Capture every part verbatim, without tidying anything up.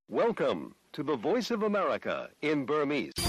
Welcome to the Voice of America in Burmese. ။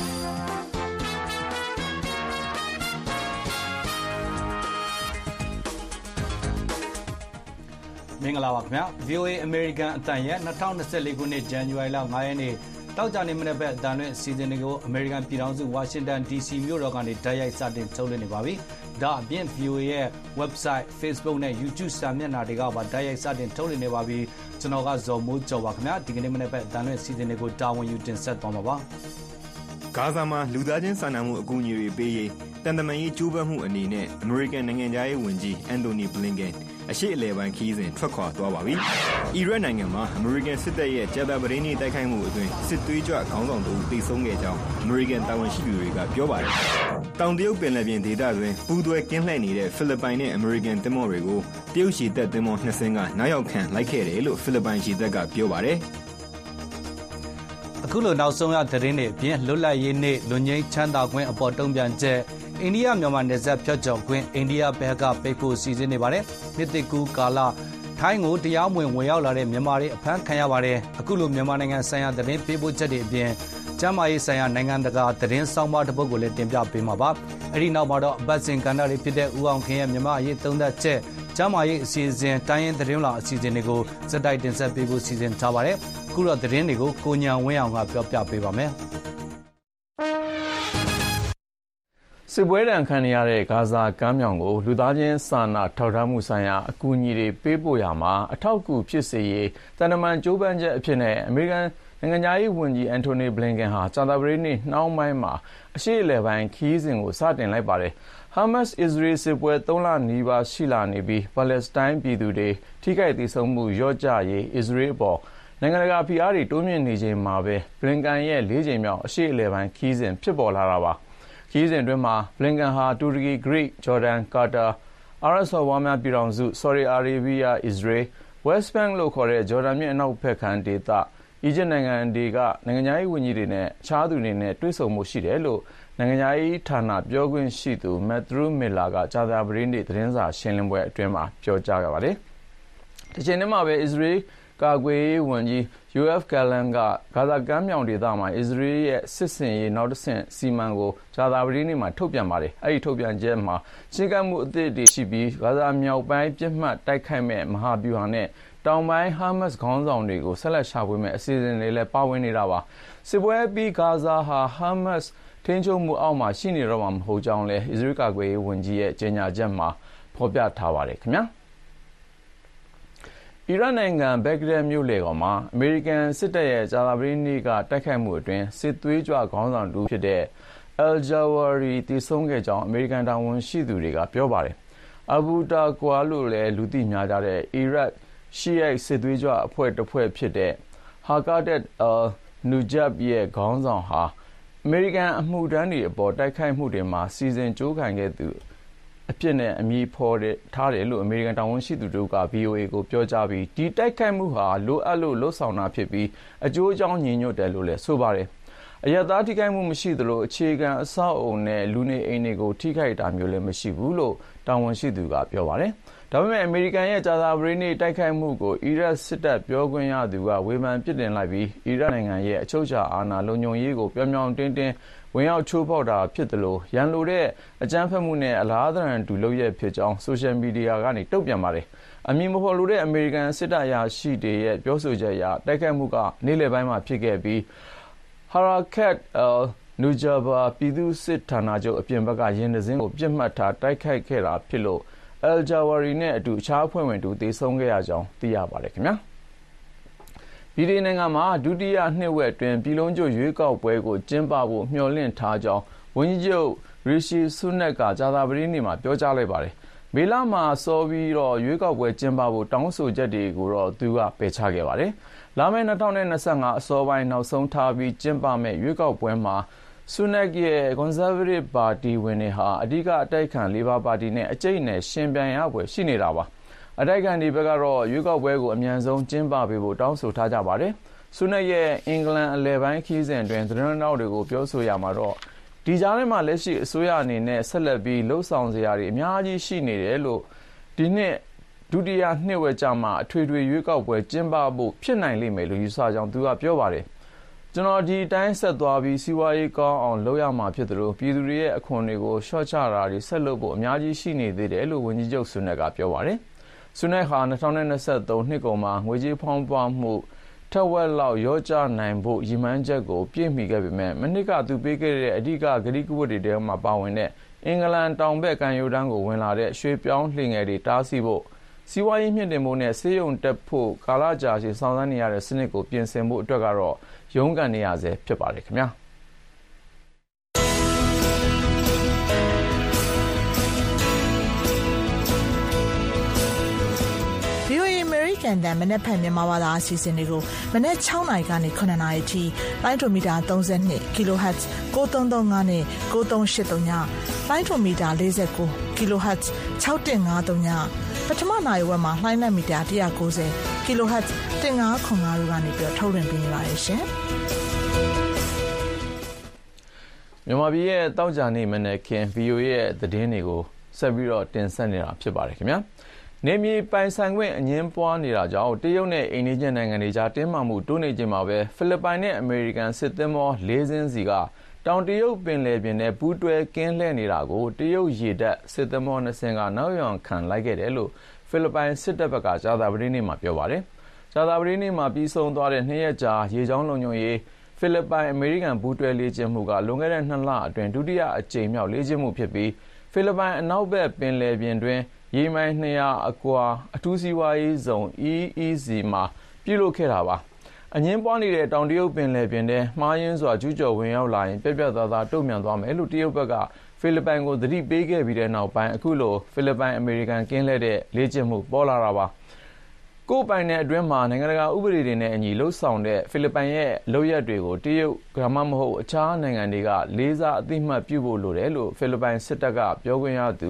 မင်္ဂလာပါခင်ဗျာ V O A American အတန်ရဲ့twenty twenty-fourခုနှစ်ဇန်နဝါရီလfiveရက်နေ့တောက်ကြနေမနေ့ဘက်အတန်လွင့်အစီအစဉ်တွေကို American ပြည်ထောင်စု Washington D C မြို့တော်ကနေတိုက်ရိုက်စတင်ထုတ်လွှင့်နေပါပြီ။ဒါအပြင် V O A ရဲ့ website, Facebook နဲ့ YouTube စာမျက်နှာတွေကပါတိုက်ရိုက်စတင်ထုတ်လွှင့်နေပါပြီ။ကျွန်တော်ကဇော်မိုးကျော်ပါခင်ဗျာဒီကနေ့မနေ့ဘက်အတန်လွင့်အစီအစဉ်တွေကိုတာဝန်ယူတင်ဆက်သွားမှာပါ။ဂါဇာမှာလူသားချင်းစာနာမှုအကူအညီတွေပေးရေးတန်တမာရေးကြိုးပမ်းမှုအနေနဲ့ American နိုင်ငံသားရေးဝန်ကြီး Anthony Blinkenအရှိအလဲပိုင်းခီးစဉ်ထွက်ခွာသွားပါပြီ။အီရတ်နိုင်ငံမှာ American စစ်တပ်ရဲ့ကြာသပတေးနေ့တိုက်ခိုက်မှုအတွင်းစစ်သွေးကြွခေါင်းဆောင်တို့တိုက်ဆုံခဲ့ကြောင်း American တာဝန်ရှိသူတွေကပြောပါတယ်။တောင်တရုတ်ပင်လယ်ပြင်ဒေသတွင်ပူးတွဲကင်းလှည့်နေတဲ့ဖိလစ်ပိုင်နဲ့ American သင်္ဘောတွေကိုတရုတ်ရှီတပ်သင်္ဘောနှစ်စင်းကနောက်ရောက်ခံလိုက်ခဲ့တယ်လို့ဖိလစ်ပိုင်ရှီတပ်ကပြောပါတယ်။အခုလိုနောက်ဆုံးရသတင်းတွေအပြင်လွတ်လပ်ရေးနေ့လွန်ငင်းချမ်းသာခွင့်အပေါ်တုံ့ပြန်ချက်အိန္ဒိယမြန်မာနယ်စပ်ဖြတ်ကျော်ခွင့်အိန္ဒိယဘက်ကပိတ်ဖို့စီစဉ်နေပါတယ်။နှစ်သစ်ကူးကာလထိုင်းကိုတရားမဝင်ဝင်ရောက်လာတဲ့မြန်မာတွေအဖမ်းခံရပါတယ်။အခုလိုမြန်မာနိုင်ငံဆိုင်ရာသတင်းပေးပို့ချက်တွေအပြင်ကျန်းမာရေးဆိုင်ရာနိုင်ငံတကာသတင်းဆောင်ပါတစ်ပုဒ်ကိုလည်းတင်ပြပေးမှာပါ။အဲဒီနောက်မှာတော့အပတ်စဉ်ကဏ္ဍတွေဖြစ်တဲ့ဦးအောင်ခင်ရဲ့မြန်မာအရေးသုံးသပ်ချက်ကျန်းမာရေးအစီအစဉ်တိုင်းရင်းသတင်းလာအစီအစဉ်တွေကိုစက်တိုက်တင်ဆက်ပေးဖို့စီစဉ်ထားပါတယ်။အခုတော့သတင်းတွေကိုကိုညာဝင်းအောင်ကပြောပြပေးပါမယ်။စစ်ပွဲဒဏ်ခံနေရတဲ့ဂါဇာကမ်းမြောင်ကိုလူသားချင်းစာနာထောက်ထားမှုဆိုင်ရာအကူအညီတွေပေးပို့ရမှာအထောက်အကူဖြစ်စေရေးတန်တမန်ကြိုးပမ်းချက်အဖြစ်နဲ့အမေရိကန်နိုင်ငံသားရေးဝန်ကြီးအန်တိုနီဘလင်ကန်ဟာကြာသပတေးနေ့နှောင်းပိုင်းမှာအရှေ့အလယ်ပိုင်းခီးစဉ်ကိုစတင်လိုက်ပါတယ်။ Hamas Israel စစ်ပွဲသုံးလနီးပါးရှိလာနေပြီးပါလက်စတိုင်းပြည်သူတွေထိခိုက်ဒေဆုံးမှုလျော့ကျရေး Israel ပေါ်နိုင်ငံတကာဖိအားတွေတိုးမြင့်နေချိန်မှာပဲဘလင်ကန်ရဲ့လေးချိန်မြောက်အရှေ့အလယ်ပိုင်းခီးစဉ်ဖြစ်ပေါ်လာတာပါ။ခီးစဉ်အတွင်းမှာဘလင်ကန်ဟာတူရကီဂရိဂျော်ဒန်ကာတာအာရပ်စော်ဘွားများပြည်ထောင်စုဆော်ဒီအာရေဗီးယားအစ္စရေး West Bank လို့ခေါ်တဲ့ဂျော်ဒန်မြစ်အနောက်ဘက်ခံဒေသအီဂျစ်နိုင်ငံတွေကနိုင်ငံရေးဝန်ကြီးတွေနဲ့အခြားသူတွေနဲ့တွေ့ဆုံမှုရှိတယ်လို့နိုင်ငံရေးဌာနပြောခွင့်ရှိသူမက်သရူးမီလာကကြာသပတေးနေ့သတင်းစာရှင်းလင်းပွဲအတွင်းမှာပြောကြားခဲ့ပါတယ်။ဒီချိန်မှာပဲအစ္စရေးကာကွယ်ရေးဝန်ကြီး ယိုအက်ဖ် ဂါလန်ကဂါဇာကမ်းမြောင်ဒေသမှာအစ္စရေးရဲ့စစ်ဆင်ရေးနောက်တစ်ဆင့်စီမံကိုကြာသပတေးနေ့မှာထုတ်ပြန်ပါတယ်။အဲဒီထုတ်ပြန်ချက်မှာရှင်းကပ်မှုအသစ်တွေရှိပြီးဂါဇာမြောက်ပိုင်းပြစ်မှတ်တိုက်ခိုက်မဲ့မဟာဗျူဟာနဲ့တောင်ပိုင်းဟာမတ်စ်ခေါင်းဆောင်တွေကိုဆက်လက်ရှာဖွေမဲ့အစီအစဉ်တွေလည်းပါဝင်နေတာပါ။စစ်ပွဲပြီးဂါဇာဟာဟာမတ်စ်ထိန်းချုပ်မှုအောက်မှာရှိနေတော့မှာမဟုတ်ကြောင်းလည်းအစ္စရေးကာကွယ်ရေးဝန်ကြီးရဲ့ကြေညာချက်မှာဖော်ပြထားပါတယ်ခင်ဗျာ။အီရတ်နိုင်ငံဘဂ္ဂဒက်မြို့လေကောင်မှာအမေရိကန်စစ်တပ်ရဲ့ကြာသပတေးနေ့ကတိုက်ခိုက်မှုအတွင်းစစ်သွေးကြွခေါင်းဆောင်တူဖြစ်တဲ့အယ်ဂျာဝါရီတည်ဆုံခဲ့ကြောင်းအမေရိကန်တာဝန်ရှိသူတွေကပြောပါတယ်။အဘူတာကွာလို့လည်းလူသိများကြတဲ့အီရတ်ရှီအိုက်စစ်သွေးကြွအဖွဲ့တစ်ဖွဲ့ဖြစ်တဲ့ဟာကာဒက်အယ်နူဂျပ်ရဲ့ခေါင်းဆောင်ဟာအမေရိကန်အမှုထမ်းတွေအပေါ်တိုက်ခိုက်မှုတွေမှာစီစဉ်ကြိုးခံခဲ့သူအဖြစ်နဲ့အမည်ဖော်ထားတယ်လို့အမေရိကန်တာဝန်ရှိသူတို့က V O A ကိုပြောကြားပြီးဒီတိုက်ခိုက်မှုဟာလိုအပ်လို့လှုပ်ဆောင်တာဖြစ်ပြီးအကျိုးအကြောင်းညီညွတ်တယ်လို့လည်းဆိုပါတယ်။အရသာထိခိုက်မှုမရှိသလိုအခြေခံအဆောက်အုံနဲ့လူနေအိမ်တွေကိုထိခိုက်တာမျိုးလည်းမရှိဘူးလို့တာဝန်ရှိသူကပြောပါတယ်။ဒါပေမဲ့အမေရိကန်ရဲ့ကြာသပတေးနေ့တိုက်ခိုက်မှုကိုအီရတ်စစ်တပ်ပြောခွင့်ရသူကဝေဖန်ပြစ်တင်လိုက်ပြီးအီရတ်နိုင်ငံရဲ့အချုပ်အခြာအာဏာလုံခြုံရေးကိုပြောင်ပြောင်တင်းတင်းဝင်ရောက်ချိုးဖောက်တာဖြစ်တယ်လို့ရန်လိုတဲ့အကြမ်းဖက်မှုနဲ့အလားသဏ္ဍာန်တူလုပ်ရဖြစ်ကြောင်းဆိုရှယ်မီဒီယာကနေတုံ့ပြန်ပါတယ်။အမည်မဖော်လိုတဲ့အမေရိကန်စစ်တပ်အရာရှိတွေရဲ့ပြောဆိုချက်အရတိုက်ခိုက်မှုကနေ့လယ်ပိုင်းမှာဖြစ်ခဲ့ပြီးဟာရာကတ်အယ်နူဂျာဘာပြည်သူ့စစ်ဌာနချုပ်အပြင်ဘက်ကရင်တစင်းကိုပြစ်မှတ်ထားတိုက်ခိုက်ခဲ့တာဖြစ်လို့အယ်ဂျာဝါရီနဲ့အတူအခြားအဖွဲ့ဝင်တူသေဆုံးခဲ့ရကြောင်းသိရပါတယ်ခင်ဗျာ။ဗြိတိန်နိုင်ငံမှာဒုတိယနှစ်ဝက်အတွင်းပြည်လုံးကျွတ်ရွေးကောက်ပွဲကိုကျင်းပဖို့မျှော်လင့်ထားကြောင်းဝန်ကြီးချုပ်ရီရှီဆူနက်ကကြာသပတေးနေ့မှာပြောကြားလိုက်ပါတယ်။မေလမှာစောပြီးတော့ရွေးကောက်ပွဲကျင်းပဖို့တောင်းဆိုချက်တွေကိုတော့သူကပယ်ချခဲ့ပါတယ်။လာမယ့်၂၀၂၅အစောပိုင်းနောက်ဆုံးထားပြီးကျင်းပမယ့်ရွေးကောက်ပွဲမှာဆူနက်ရဲ့ကွန်ဆာဗေးတစ်ပါတီဝင်တွေဟာအဓိကအတိုက်ခံလေဘာပါတီနဲ့အကျိတ်နဲ့ရှင်ပြိုင်ရပွဲရှိနေတာပါ။အတိုက်ခံတွေဘက်ကတော့ရွေးကောက်ပွဲကိုအမြန်ဆုံးကျင်းပပေးဖို့တောင်းဆိုထားကြပါတယ်။ဆူနက်ရဲ့အင်္ဂလန်အလယ်ပိုင်းခီးစဉ်အတွင်းသတင်းတောက်တွေကိုပြောဆိုရမှာတော့ဒီကြားထဲမှာလက်ရှိအစိုးရအနေနဲ့ဆက်လက်ပြီးလှုပ်ဆောင်စရာတွေအများကြီးရှိနေတယ်လို့ဒီနှစ်ဒုတိယနှစ်ဝက်ကြာမှအထွေထွေရွေးကောက်ပွဲကျင်းပဖို့ဖြစ်နိုင်လိမ့်မယ်လို့ယူဆကြောင်းသူကပြောပါတယ်။ကျွန်တော်ဒီတိုင်းဆက်သွားပြီးစီးပွားရေးကောင်းအောင်လုပ်ရမှာဖြစ်သလိုပြည်သူတွေရဲ့အခွန်တွေကိုလျှော့ချတာတွေဆက်လုပ်ဖို့အများကြီးရှိနေသေးတယ်လို့ဝန်ကြီးချုပ်ဆွနက်ကပြောပါတယ်။ဆွနက်ဟာ၂၀၂၃နှစ်ကုန်မှာငွေကြေးဖောင်းပွမှုထက်ဝက်လောက်ရောကျနိုင်ဖို့ရည်မှန်းချက်ကိုပြည့်မီခဲ့ပေမဲ့မနှစ်ကသူပေးခဲ့တဲ့အဓိကဂတိကဝတ်တွေထဲမှာပါဝင်တဲ့အင်္ဂလန်တောင်ဘက်ကမ်းရိုးတန်းကိုဝင်လာတဲ့ရွှေပြောင်းလှေငယ်တွေတားဆီးဖို့စီးပွားရေးမြင့်တင်ဖို့နဲ့ဆေးရုံတက်ဖို့ကာလကြာရှည်ဆောင်ရွက်နေရတဲ့စနစ်ကိုပြင်ဆင်ဖို့အတွက်ကတော့ရုန်းကန်နေရဆဲဖြစ်ပါတယ်ခင်ဗျာ။ဗွီအိုအေ American တန်မနက်ဖြန်မြန်မာဘာသာအစီအစဉ်တွေကိုမနက်၆နာရီကနေ၇နာရီထိလိုင်းဒိုမီတာ၃၂ kilohertz ၉၃၃၅နဲ့၉၃၈၃ညလိုင်းဒိုမီတာ၄၉ kilohertz ၆၁၅၃ညပထမနိုင်ဝက်မှာလှိုင်းလက်မီတာ၁၉၀ kilohertz ၁၅၇၅တို့ကနေပြီးထုတ်လွှင့်ပေးနေပါတယ်ရှင်။မြန်မာပြည်ရဲ့တောက်ကြနေမနေ့ခင် ဗီအိုအေ ရဲ့သတင်းတွေကိုဆက်ပြီးတော့တင်ဆက်နေတာဖြစ်ပါတယ်ခင်ဗျာ။နေမြေပိုင်ဆိုင်ခွင့်အငြင်းပွားနေတာကြောင့်တရုတ်နဲ့အိန္ဒိယနိုင်ငံတွေကြားတင်းမာမှုတိုးနေချိန်မှာပဲဖိလစ်ပိုင်နဲ့အမေရိကန်စစ်သင်္ဘော၄စင်းစီကတောင်တရုတ်ပင်လယ်ပြင်နဲ့ပူးတွဲကင်းလှည့်နေတာကိုတရုတ်ရေတပ်စစ်သင်္ဘောနှစ်စင်းကနောက်ယောင်ခံလိုက်ခဲ့တယ်လို့ဖိလစ်ပိုင်စစ်တပ်ဘက်ကကြာသပတေးနေ့မှာပြောပါတယ်။ကြာသပတေးနေ့မှာပြီးဆုံးသွားတဲ့နှစ်ရက်ကြာရေကြောင်းလုံခြုံရေးဖိလစ်ပိုင်အမေရိကန်ပူးတွဲလေ့ကျင့်မှုကလွန်ခဲ့တဲ့နှစ်လအတွင်းဒုတိယအကြိမ်မြောက်လေ့ကျင့်မှုဖြစ်ပြီးဖိလစ်ပိုင်အနောက်ဘက်ပင်လယ်ပြင်တွင်ရေမိုင်၂၀၀အကွာအထူးစီးပွားရေးဇုံ E E Z မှာပြုလုပ်ခဲ့တာပါ။အငင်းပွားနေတဲ့တောင်တရုတ်ပင်လယ်ပြင်ထဲမှားယွင်းစွာကျူးကျော်ဝင်ရောက်လာရင်ပြက်ပြက်သားသားတုံ့ပြန်သွားမယ်လို့တရုတ်ဘက်ကဖိလစ်ပိုင်ကိုသတိပေးခဲ့ပြီးတဲ့နောက်ပိုင်းအခုလိုဖိလစ်ပိုင်အမေရိကန်ကင်းလှည့်တဲ့လေ့ကျင့်မှုပေါ်လာတာပါ။ကိုယ်ပိုင်တဲ့အတွင်းမှာနိုင်ငံတကာဥပဒေတွေနဲ့အညီလှုပ်ဆောင်တဲ့ဖိလစ်ပိုင်ရဲ့လုပ်ရက်တွေကိုတရုတ်ကမှမဟုတ်အခြားနိုင်ငံတွေကလေးစားအသိမှတ်ပြုဖို့လိုတယ်လို့ဖိလစ်ပိုင်စစ်တပ်ကပြောခွင့်ရသူ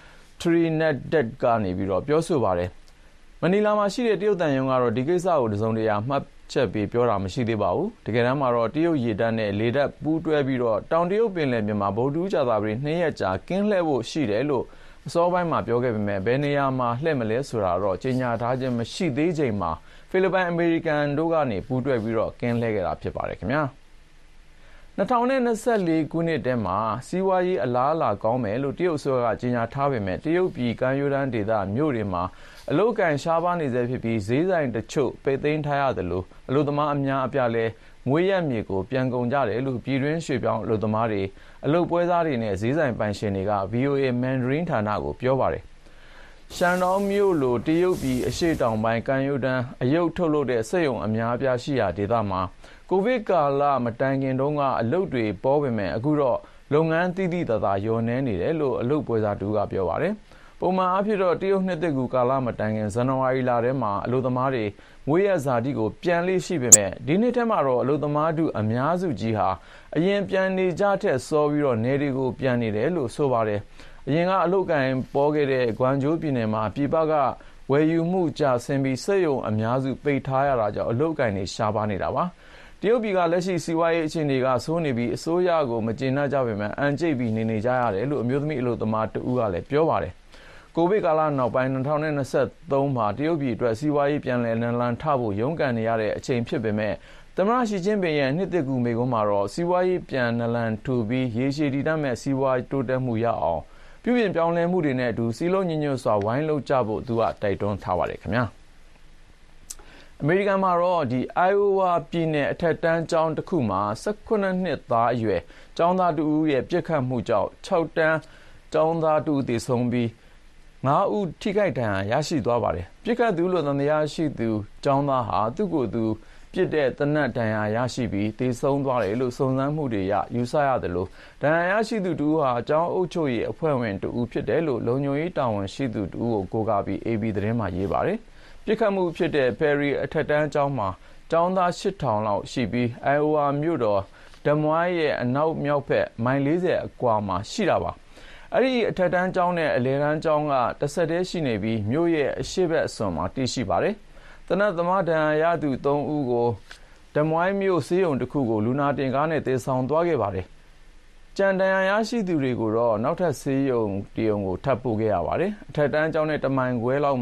Trinidad ကနေပြီးတော့ပြောဆိုပါတယ်။မနီလာမှာရှိတဲ့တရုတ်တန်ယုံကတော့ဒီကိစ္စကိုတစုံတရာမှတ်ချက်ပြီးပြောတာမရှိသေးပါဘူး။တကယ်တမ်းမှာတော့တရုတ်ရေတပ်နဲ့လေတပ်ပူးတွဲပြီးတော့တောင်တရုတ်ပင်လယ်ပြင်မှာဗုဒ္ဓကြာသပတေးနှစ်ရက်ကြာကင်းလှည့်ဖို့ရှိတယ်လို့အစောပိုင်းမှာပြောခဲ့ပေမဲ့ဘယ်နေရာမှာလှည့်မလဲဆိုတာတော့ကြေညာထားခြင်းမရှိသေးချိန်မှာဖိလစ်ပိုင်အမေရိကန်တို့ကနေပူးတွဲပြီးတော့ကင်းလှည့်ခဲ့တာဖြစ်ပါတယ်ခင်ဗျာ။၂၀၂၄ခုနှစ်ထဲမှာစီးပွားရေးအလားအလာကောင်းမယ်လို့တရုတ်အစိုးရကကြေညာထားပေမဲ့တရုတ်ပြည်ကမ်းရိုးတန်းဒေသမြို့တွေမှာအလုပ်ကိုင်ရှားပါးနေစေဖြစ်ပြီးဈေးဆိုင်တချို့ပိတ်သိမ်းထားရတယ်လို့အလုပ်သမားအများအပြားလဲမွေးရမြေကိုပြန်ကုန်ကြတယ်လို့ပြည်တွင်းရွှေ့ပြောင်းအလုပ်သမားတွေအလုပ်ပွဲစားတွေနဲ့ဈေးဆိုင်ပိုင်ရှင်တွေက ဗီအိုအေ Mandarin ဌာနကိုပြောပါတယ်။ရှန်ဒေါင်းမြို့လိုတရုတ်ပြည်အရှေ့တောင်ပိုင်းကမ်းရိုးတန်းအယုတ်ထုတ်လုပ်တဲ့စက်ရုံအများအပြားရှိရာဒေသမှာကိုဗစ်ကာလမတိုင်ခင်တုန်းကအလုပ်တွေပေါ်ပေမဲ့အခုတော့လုပ်ငန်းသီးသီးသာသာလျော့နေနေတယ်လို့အလုပ်ပွဲစားတူကပြောပါတယ်။ပုံမှန်အားဖြင့်တော့တရုတ်နှစ်သစ်ကူကာလမတိုင်ခင်ဇန်နဝါရီလထဲမှာအလုပ်သမားတွေမွေးရဇာတိကိုပြန်လေးရှိပေမဲ့ဒီနှစ်ထဲမှာတော့အလုပ်သမားတူအများစုကြီးဟာအရင်ပြန်နေကြတဲ့စောပြီးတော့နေတွေကိုပြန်နေတယ်လို့ဆိုပါတယ်။အရင်ကအလုပ်ကိုင်ပေါ်ခဲ့တဲ့ဂွမ်ဂျိုးပြည်နယ်မှာပြည်ပကဝယ်ယူမှုကျဆင်းပြီးစက်ရုံအများစုပိတ်ထားရတာကြောင့်အလုပ်ကိုင်တွေရှားပါနေတာပါ။တရုတ်ပြည်ကလက်ရှိစီးပွားရေးအခြေအနေကဆိုးနေပြီးအစိုးရကိုမကျေနပ်ကြပေမဲ့အန်ကျိတ်ပြီးနေနေကြရတယ်လို့အမျိုးသမီးအလုပ်သမားတဦးကလည်းပြောပါတယ်။ကိုဗစ်ကာလနောက်ပိုင်း၂၀၂၃မှာတရုတ်ပြည်အတွက်စီးပွားရေးပြန်လည်နလန်ထဖို့ရုန်းကန်နေရတဲ့အချိန်ဖြစ်ပေမဲ့သမ္မတရှီကျင်းပင်ရဲ့နှစ်သစ်ကူမိန့်ခွန်းမှာတော့စီးပွားရေးပြန်နလန်ထူပြီးရေရှည်တည်တံ့မဲ့စီးပွားတိုးတက်မှုရအောင်ပြုပြင်ပြောင်းလဲမှုတွေနဲ့အတူစီးလုံးညီညွတ်စွာဝိုင်းလုပ်ကြဖို့သူကတိုက်တွန်းထားပါတယ်ခင်ဗျာ။အမေရိကန်မှာတော့ဒီ Iowa ပြည်နယ်အထက်တန်းကျောင်းတစ်ခုမှာ၁၈နှစ်သားအရွယ်ကျောင်းသားတဦးရဲ့ပြစ်ခတ်မှုကြောင့်၆တန်းကျောင်းသားတဦးသေဆုံးပြီး၅ဦးထိခိုက်ဒဏ်ရာရရှိသွားပါတယ်။ပြစ်ခတ်သူလို့သံသယရှိသူကျောင်းသားဟာသူ့ကိုယ်သူပြစ်တဲ့သေနတ်ဒဏ်ရာရရှိပြီးသေဆုံးသွားတယ်လို့စုံစမ်းမှုတွေရယူဆရတယ်လို့ဒဏ်ရာရရှိသူတူဟာကျောင်းအုပ်ချုပ်ရေးအဖွဲ့ဝင်တူဖြစ်တယ်လို့လုံခြုံရေးတာဝန်ရှိသူတူကိုကိုးကားပြီး အေဘီ သတင်းမှာရေးပါတယ်။ပြစ်ခတ်မှုဖြစ်တဲ့ Perry အထက်တန်းကျောင်းမှာကျောင်းသား၈ထောင်လောက်ရှိပြီး Iowa မြို့တော်ဒမွိုင်းရဲ့အနောက်မြောက်ဘက်မိုင်၄၀အကွာမှာရှိတာပါ။အဲ့ဒီအထက်တန်းကျောင်းနဲ့အလယ်တန်းကျောင်းကတစ်ဆက်တည်းရှိနေပြီးမြို့ရဲ့အရှေ့ဘက်အစွန်မှာတည်ရှိပါတယ်။သေနတ်သမားဒဏ်ရာရသူ၃ဦးကိုဒမွိုင်းမြို့ဆေးရုံတစ်ခုကိုလူနာတင်ကားနဲ့သေဆောင်သွားခဲ့ပါတယ်။ကြံဒဏ်ရာရရှိသူတွေကိုတော့နောက်ထပ်ဆေးရုံတရုံကိုထပ်ပို့ခဲ့ရပါတယ်။အထက်တန်းကျောင်းနဲ့တမိုင်ခွဲလောက်မှာ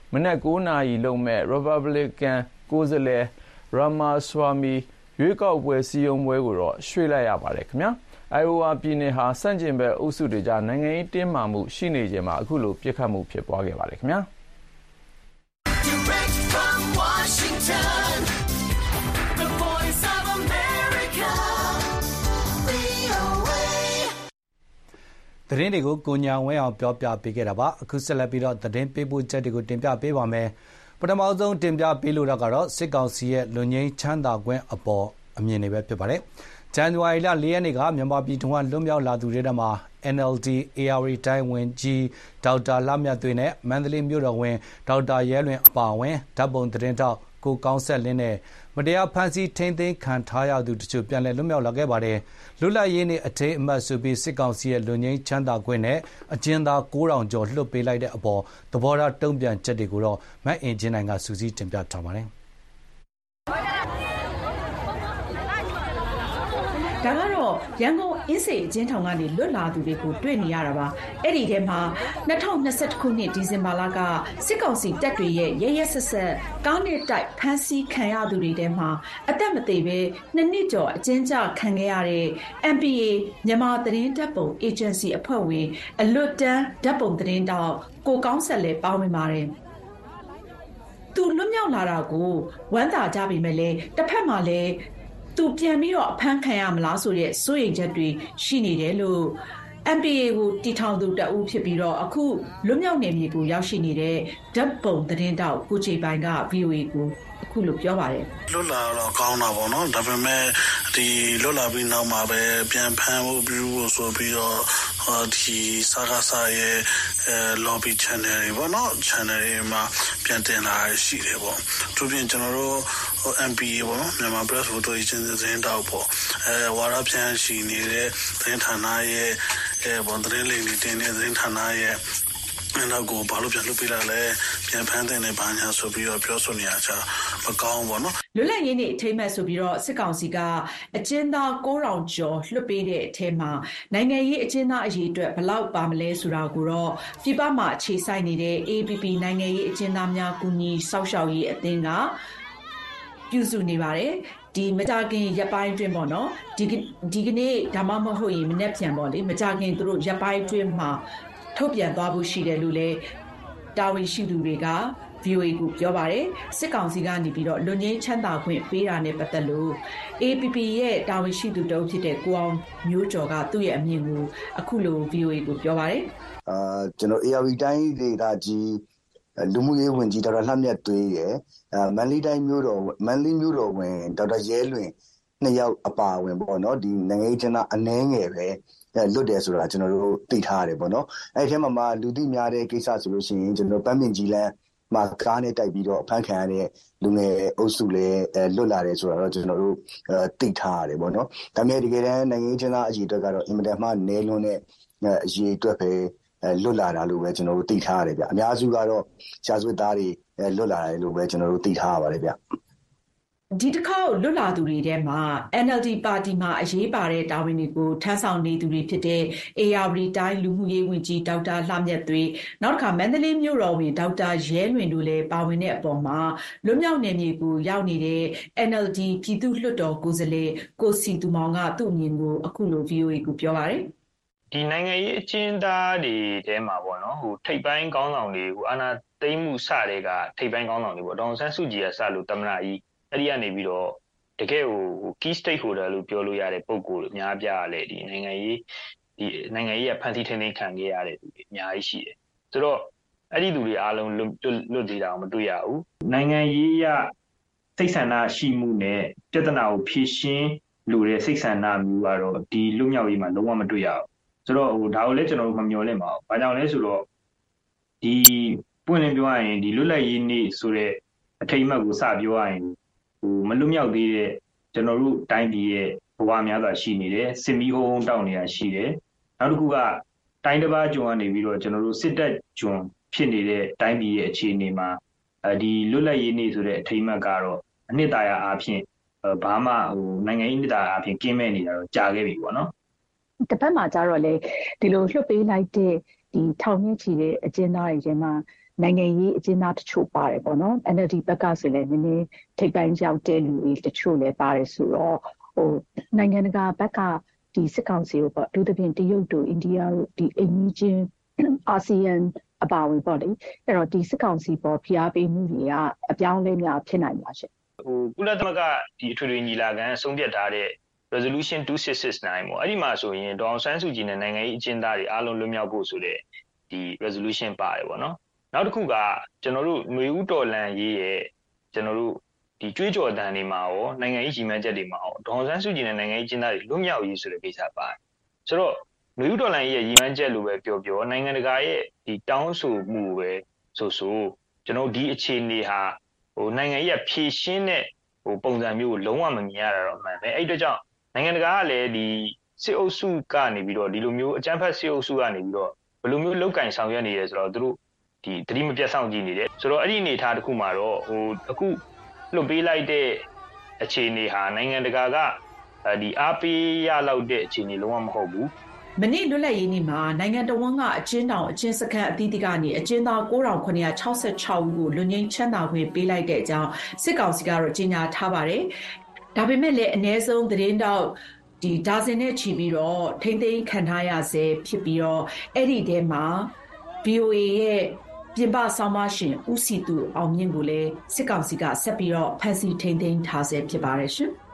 မနက်၉နာရီလုံးမဲ့ Republican ကိုယ်စားလှယ် Ramaswamy ရွေးကောက်ပွဲစည်းရုံးပွဲကိုတော့ရွှေ့လိုက်ရပါတယ်ခင်ဗျာ။ Iowa ပြည်နယ်ဟာစန့်ကျင်ဘက်အုပ်စုတွေကြားနိုင်ငံရေးတင်းမာမှုရှိနေချိန်မှာအခုလိုပြစ်ခတ်မှုဖြစ်ပွားခဲ့ပါတယ်ခင်ဗျာ။ Direct from Washington, the voice of America, V O A. သတင်းတွေကိုကိုညာဝဲအောင်ပြောပြပေးခဲ့တာပါအခုဆက်လက်ပြီးတော့သတင်းပေးပို့ချက်တွေကိုတင်ပြပေးပါမယ်ပထမဆုံးတင်ပြပေးလိုတာကတော့စစ်ကောင်စီရဲ့လွန်ငင်းချမ်းသာခွင့်အပေါ်အမြင်တွေပဲဖြစ်ပါတယ်ဇန်နဝါရီလ၄ရက်နေ့ကမြန်မာပြည်ထွန်းလွတ်မြောက်လာသူတွေထဲမှာ N L D A R တိုင်းဝန်ကြီးဒေါက်တာလှမြတ်သွေးနဲ့မန္တလေးမြို့တော်ဝန်ဒေါက်တာရဲလွင်အပါအဝင်ဓာတ်ပုံသတင်းတောက်ကိုကောင်းဆက်လင်းနဲ့မတရားဖမ်းဆီးထိန်းသိမ်းခံထားရသူတို့ပြန်လည်လွတ်မြောက်လာခဲ့ပါတယ်လွတ်လပ်ရေးနေ့အထိမ်းအမှတ်ဆိုပြီးစစ်ကောင်စီရဲ့လွန်ငင်းချမ်းသာခွင့်နဲ့အကျဉ်းသား၉ထောင်ကျော်လွှတ်ပေးလိုက်တဲ့အပေါ်သဘောထားတုံ့ပြန်ချက်တွေကိုတော့မတ်အင်ဂျင်နိုင်ကစူးစီးတင်ပြထားပါတယ်ဒါကတော့ရန်ကုန်အင်းစိန်အကျဉ်းထောင်ကနေလွတ်လာသူတွေကိုတွေ့နေရတာပါအဲ့ဒီထဲမှာ၂၀၂၁ခုနှစ်ဒီဇင်ဘာလကစစ်ကောင်စီတပ်တွေရဲ့ရဲရဲဆက်ဆက်ကားနဲ့တိုက်ဖမ်းဆီးခံရသူတွေထဲမှာအသက်မသေးပဲနှစ်နှစ်ကျော်အကျဉ်းချခံခဲ့ရတဲ့ M P A မြန်မာသတင်းတပ်ပုံ Agency အဖွဲ့ဝင်အလွတ်တန်းဓာတ်ပုံသတင်းတောက်ကိုကောင်းဆက်လည်းပါဝင်ပါတယ်သူလွတ်မြောက်လာတာကိုဝမ်းသာကြပေမဲ့လည်းတစ်ဖက်မှာလည်းသူပြန်ပြီးတော့အဖမ်းခံရမလားဆိုတဲ့စိုးရိမ်ချက်တွေရှိနေတယ်လို့ M P A ကိုတီထောင်သူတအူးဖြစ်ပြီးတော့အခုလွတ်မြောက်နေမြေကိုရောက်ရှိနေတဲ့ဓာတ်ပုံသတင်းတောက်ကိုချေပိုင်က V O A ကိုအခုလိုပြောပါတယ်လွတ်လာတော့ကောင်းတာပေါ့နော်ဒါပေမဲ့ဒီလွတ်လာပြီးနောက်မှာပဲပြန်ဖမ်းဖို့ပြုဖို့ဆိုပြီးတော့ဒီစာကားစာရဲ့အဲ lobby channel တွေပေါ့နော် channel တွေမှာပြန်တင်လာရှိတယ်ပေါ့သူပြင်ကျွန်တော်တို့ M P A ပေါ့နော်မြန်မာ Press Photo Agency သတင်းတောက်ပေါ့အဲဝါရပြန်ရှိနေတဲ့သတင်းဌာနရဲ့အဲဘွန်သတင်းလေးတွေတင်နေတဲ့သတင်းဌာနရဲ့နောက်ကိုဘာလို့ပြန်လွတ်ပေးလာလဲပြန်ဖမ်းတဲ့နေဘာညာဆိုပြီးတော့ပြောဆိုနေရချာမကောင်းဘောနော်လွတ်လပ်ရေးနေ့အထိမ်းအမှတ်ဆိုပြီးတော့စစ်ကောင်စီကအကျဉ်းသား၉ထောင်ကျော်လွှတ်ပေးတဲ့အထက်မှာနိုင်ငံရေးအကျဉ်းသားအရေးအတွက်ဘယ်လောက်ပါမလဲဆိုတာကိုတော့ပြည်ပမှာအခြေစိုက်နေတဲ့ A P P နိုင်ငံရေးအကျဉ်းသားများကူညီစောင့်ရှောက်ရေးအသင်းကပြုစုနေပါတယ်ဒီမကြခင်ရပ်ပိုင်းတွင်ပေါ့နော်ဒီဒီကနေ့ဒါမှမဟုတ်ရင်မနေ့ပြန်ပေါ့လေမကြခင်သူတို့ရပ်ပိုင်းတွင်မှာထုတ်ပြန်သွားဖို့ရှိတယ်လို့လည်းတာဝန်ရှိသူတွေက V O A ကိုပြောပါတယ်စစ်ကောင်စီကနေပြီးတော့လွန်ငင်းချမ်းသာခွင့်ပေးတာနဲ့ပတ်သက်လို့ A P P ရဲ့တာဝန်ရှိသူတအုပ်ဖြစ်တဲ့ကိုအောင်မျိုးကျော်ကသူ့ရဲ့အမြင်ကိုအခုလို V O A ကိုပြောပါတယ်အာကျွန်တော် A R တိုင်းဒေသကြီးလူမှုရေးဝန်ကြီးဒေါက်တာလှမြတ်သွေးရယ်အဲမန္တလေးတိုင်းမြို့တော်မန္တလေးမြို့တော်ဝင်ဒေါက်တာရဲလွင်နှစ်ယောက်အပါဝင်ပေါ့နော်ဒီနိုင်ငံရေးကျန်းအနှဲငယ်ပဲလွတ်တယ်ဆိုတာကျွန်တော်တို့သိထားရတယ်ပေါ့နော်အဲ့ဒီထဲမှာမှလူသိများတဲ့ကိစ္စဆိုလို့ရှိရင်ကျွန်တော်ပန်းပင်ကြီးလန်းမှာကားနဲ့တိုက်ပြီးတော့ဖမ်းခံရတဲ့လူငယ်အုပ်စုလည်းလွတ်လာတယ်ဆိုတာတော့ကျွန်တော်တို့သိထားရတယ်ပေါ့နော်ဒါပေမဲ့တကယ်တမ်းနိုင်ငံရေးကျန်းအရေးအတွက်ကတော့အင်မတန်မှနည်းလွန်းတဲ့အရေးအတွက်ပဲလွတ်လာတာလို့ပဲကျွန်တော်တို့သိထားရတယ်ဗျအများစုကတော့ရှားစွတ်သားတွေလွတ်လာတယ်လို့ပဲကျွန်တော်တို့သိထားရပါတယ်ဗျဒီတစ်ခါလွတ်လာသူတွေထဲမှာ N L D ပါတီမှာအရေးပါတဲ့တာဝန်တွေကိုထမ်းဆောင်နေသူတွေဖြစ်တဲ့ A R တိုင်းလူမှုရေးဝန်ကြီးဒေါက်တာလှမြတ်သွေးနောက်တစ်ခါမန္တလေးမြို့တော်ဝင်ဒေါက်တာရဲလွင်တို့လည်းပါဝင်တဲ့အပေါ်မှာလွတ်မြောက်နေမြေကိုရောက်နေတဲ့ N L D ပြည်သူ့လွှတ်တော်ကိုယ်စားလှယ်ကိုစီသူမောင်ကသူ့အမြင်ကိုအခုလို V O A ကိုပြောပါတယ်ဒီနိုင်ငံရေးအကျဉ်းသားတွေထဲမှာပေါ့နော်ဟိုထိပ်ပိုင်းကောင်းဆောင်တွေဟိုအာဏာသိမ်းမှုစတဲ့ကထိပ်ပိုင်းကောင်းဆောင်တွေပေါ့ဒေါအောင်ဆန်းစုကြည်ကစလို့သမ္မတကြီးအဲ့ဒီကနေပြီးတော့တကယ်ဟို key stakeholder လို့ပြောလို့ရတဲ့ပုံကိုယ်အများပြားလဲဒီနိုင်ငံရေးဒီနိုင်ငံရေးကဖန်တီးထိန်းသိမ်းခံခဲ့ရတဲ့သူတွေအများကြီးရှိတယ်ဆိုတော့အဲ့ဒီသူတွေအားလုံးလွတ်လွတ်သေးတာမတွေ့ရဘူးနိုင်ငံရေးရစိတ်ဆန္ဒရှိမှုနဲ့ပြဿနာကိုဖြေရှင်းလို့တဲ့စိတ်ဆန္ဒမျိုးကတော့ဒီလွတ်မြောက်ရေးမှာလုံးဝမတွေ့ရဘူးဆိုတော့ဟိုဒါကိုလည်းကျွန်တော်တို့မမျှော်လင့်ပါဘူး။ဘာကြောင့်လဲဆိုတော့ဒီပွင့်လင်းပြောရရင်ဒီလွတ်လပ်ရေးနေ့ဆိုတဲ့အထိမ်းအမှတ်ကိုစပြောရရင်ဟိုမလွတ်မြောက်သေးတဲ့ကျွန်တော်တို့တိုင်းပြည်ရဲ့ဘဝများစွာရှိနေတယ်။စစ်မီးဟုံးတောက်နေတာရှိတယ်။နောက်တစ်ခုကတိုင်းတစ်ပါးဂျုံကနေပြီးတော့ကျွန်တော်တို့စစ်တပ်ဂျုံဖြစ်နေတဲ့တိုင်းပြည်ရဲ့အခြေအနေမှာအဲဒီလွတ်လပ်ရေးနေ့ဆိုတဲ့အထိမ်းအမှတ်ကတော့အနှစ်သာရအားဖြင့်ဘာမှဟိုနိုင်ငံရေးနှစ်သာရအားဖြင့်ကင်းမဲ့နေတာတော့ကြာခဲ့ပြီပေါ့နော်။တစ်ဖက်မှာကျတော့လေဒီလိုလွှတ်ပေးလိုက်တဲ့ဒီထောင်ရင်းချီတဲ့အကျဉ်းသားတွေထဲမှာနိုင်ငံရေးအကျဉ်းသားတချို့ပါတယ်ပေါ့နော် N L D ဘက်ကဆိုလည်းနည်းနည်းထိပ်ပိုင်းရောက်တဲ့လူတွေတချို့လည်းပါတယ်ဆိုတော့ဟိုနိုင်ငံတကာဘက်ကဒီစစ်ကောင်စီကိုပေါ့အထူးသဖြင့်တရုတ်တို့အိန္ဒိယတို့ဒီအိမ်ကြီးချင်းအာဆီယံအပါဝင်ပေါ့လေအဲ့တော့ဒီစစ်ကောင်စီပေါ်ဖိအားပေးမှုတွေကအပြောင်းလဲများဖြစ်နိုင်ပါရှင်ဟိုကုလသမဂ္ဂဒီအထွေထွေညီလာခံဆုံးဖြတ်ထားတဲ့ resolution two six six nine ပေါ့အဲ့ဒီမှာဆိုရင်ဒေါအောင်ဆန်းစုကြည်နဲ့နိုင်ငံရေးအကျဉ်းသားတွေအားလုံးလွတ်မြောက်ဖို့ဆိုတဲ့ဒီ resolution ပါတယ်ပေါ့နော်နောက်တစ်ခုကကျွန်တော်တို့ຫນွေဦးတော်လန်ရေးရဲ့ကျွန်တော်တို့ဒီကြွေးကြော်တန်တွေမှာရောနိုင်ငံရေးကြီးမှန်းချက်တွေမှာရောဒေါအောင်ဆန်းစုကြည်နဲ့နိုင်ငံရေးအကျဉ်းသားတွေလွတ်မြောက်ရေးဆိုတဲ့ကိစ္စပါတယ်ဆိုတော့ຫນွေဦးတော်လန်ရေးရဲ့ကြီးမှန်းချက်လိုပဲပြောပြောနိုင်ငံတကာရဲ့ဒီတောင်းဆိုမှုပဲဆိုဆိုကျွန်တော်ဒီအခြေအနေဟာဟိုနိုင်ငံရေးဖြည့်ရှင်းတဲ့ဟိုပုံစံမျိုးကိုလုံးဝမမြင်ရတာတော့အမှန်ပဲအဲ့အတွက်ကြောင့်နိုင်ငံတကာကလည်းဒီစစ်အုပ်စုကနေပြီးတော့ဒီလိုမျိုးအကြမ်းဖက်စစ်အုပ်စုကနေပြီးတော့ဘယ်လိုမျိုးလောက်ကင်ဆောင်ရွက်နေရဲဆိုတော့သူတို့ဒီသတိမပြတ်ဆောင်ကြည့်နေတယ်ဆိုတော့အဲ့ဒီအနေအထားတစ်ခုမှာတော့ဟိုအခုလွတ်ပေးလိုက်တဲ့အခြေအနေဟာနိုင်ငံတကာကဒီအားပေးရလောက်တဲ့အခြေအနေလုံးဝမဟုတ်ဘူးမနေ့လွတ်လပ်ရေးနေ့မှာနိုင်ငံတော်ဝန်ကအကျဉ်းတောင်အကျဉ်းစခန်းအသီးသီးကနေအကျဉ်းသား၉ထောင်ခုနှစ်ရာ၆ဆယ့်၆ဦးကိုလွတ်ငြိမ်းချမ်းသာခွင့်ပေးလိုက်တဲ့အကြောင်းစစ်ကောင်စီကတော့ကြေညာထားပါတယ်။ဒါပေမဲ့လည်းအ ਨੇ ဆုံးသတင်းတောက်ဒီဒါဇင်နဲ့ချီပြီးတော့ထိမ့်သိမ်းခံထားရဆဲဖြစ်ပြီးတော့အဲ့ဒီထဲမှာ V O A ရဲ့ပြင်ပဆောင်မရှင်ဦးစီသူအောင်မြင့်ကိုလည်းစစ်ကောင်စီကဆက်ပြီးတော့ဖမ်းဆီးထိမ့်သိမ်းထားဆဲဖြစ်ပါတယ်ရှင်။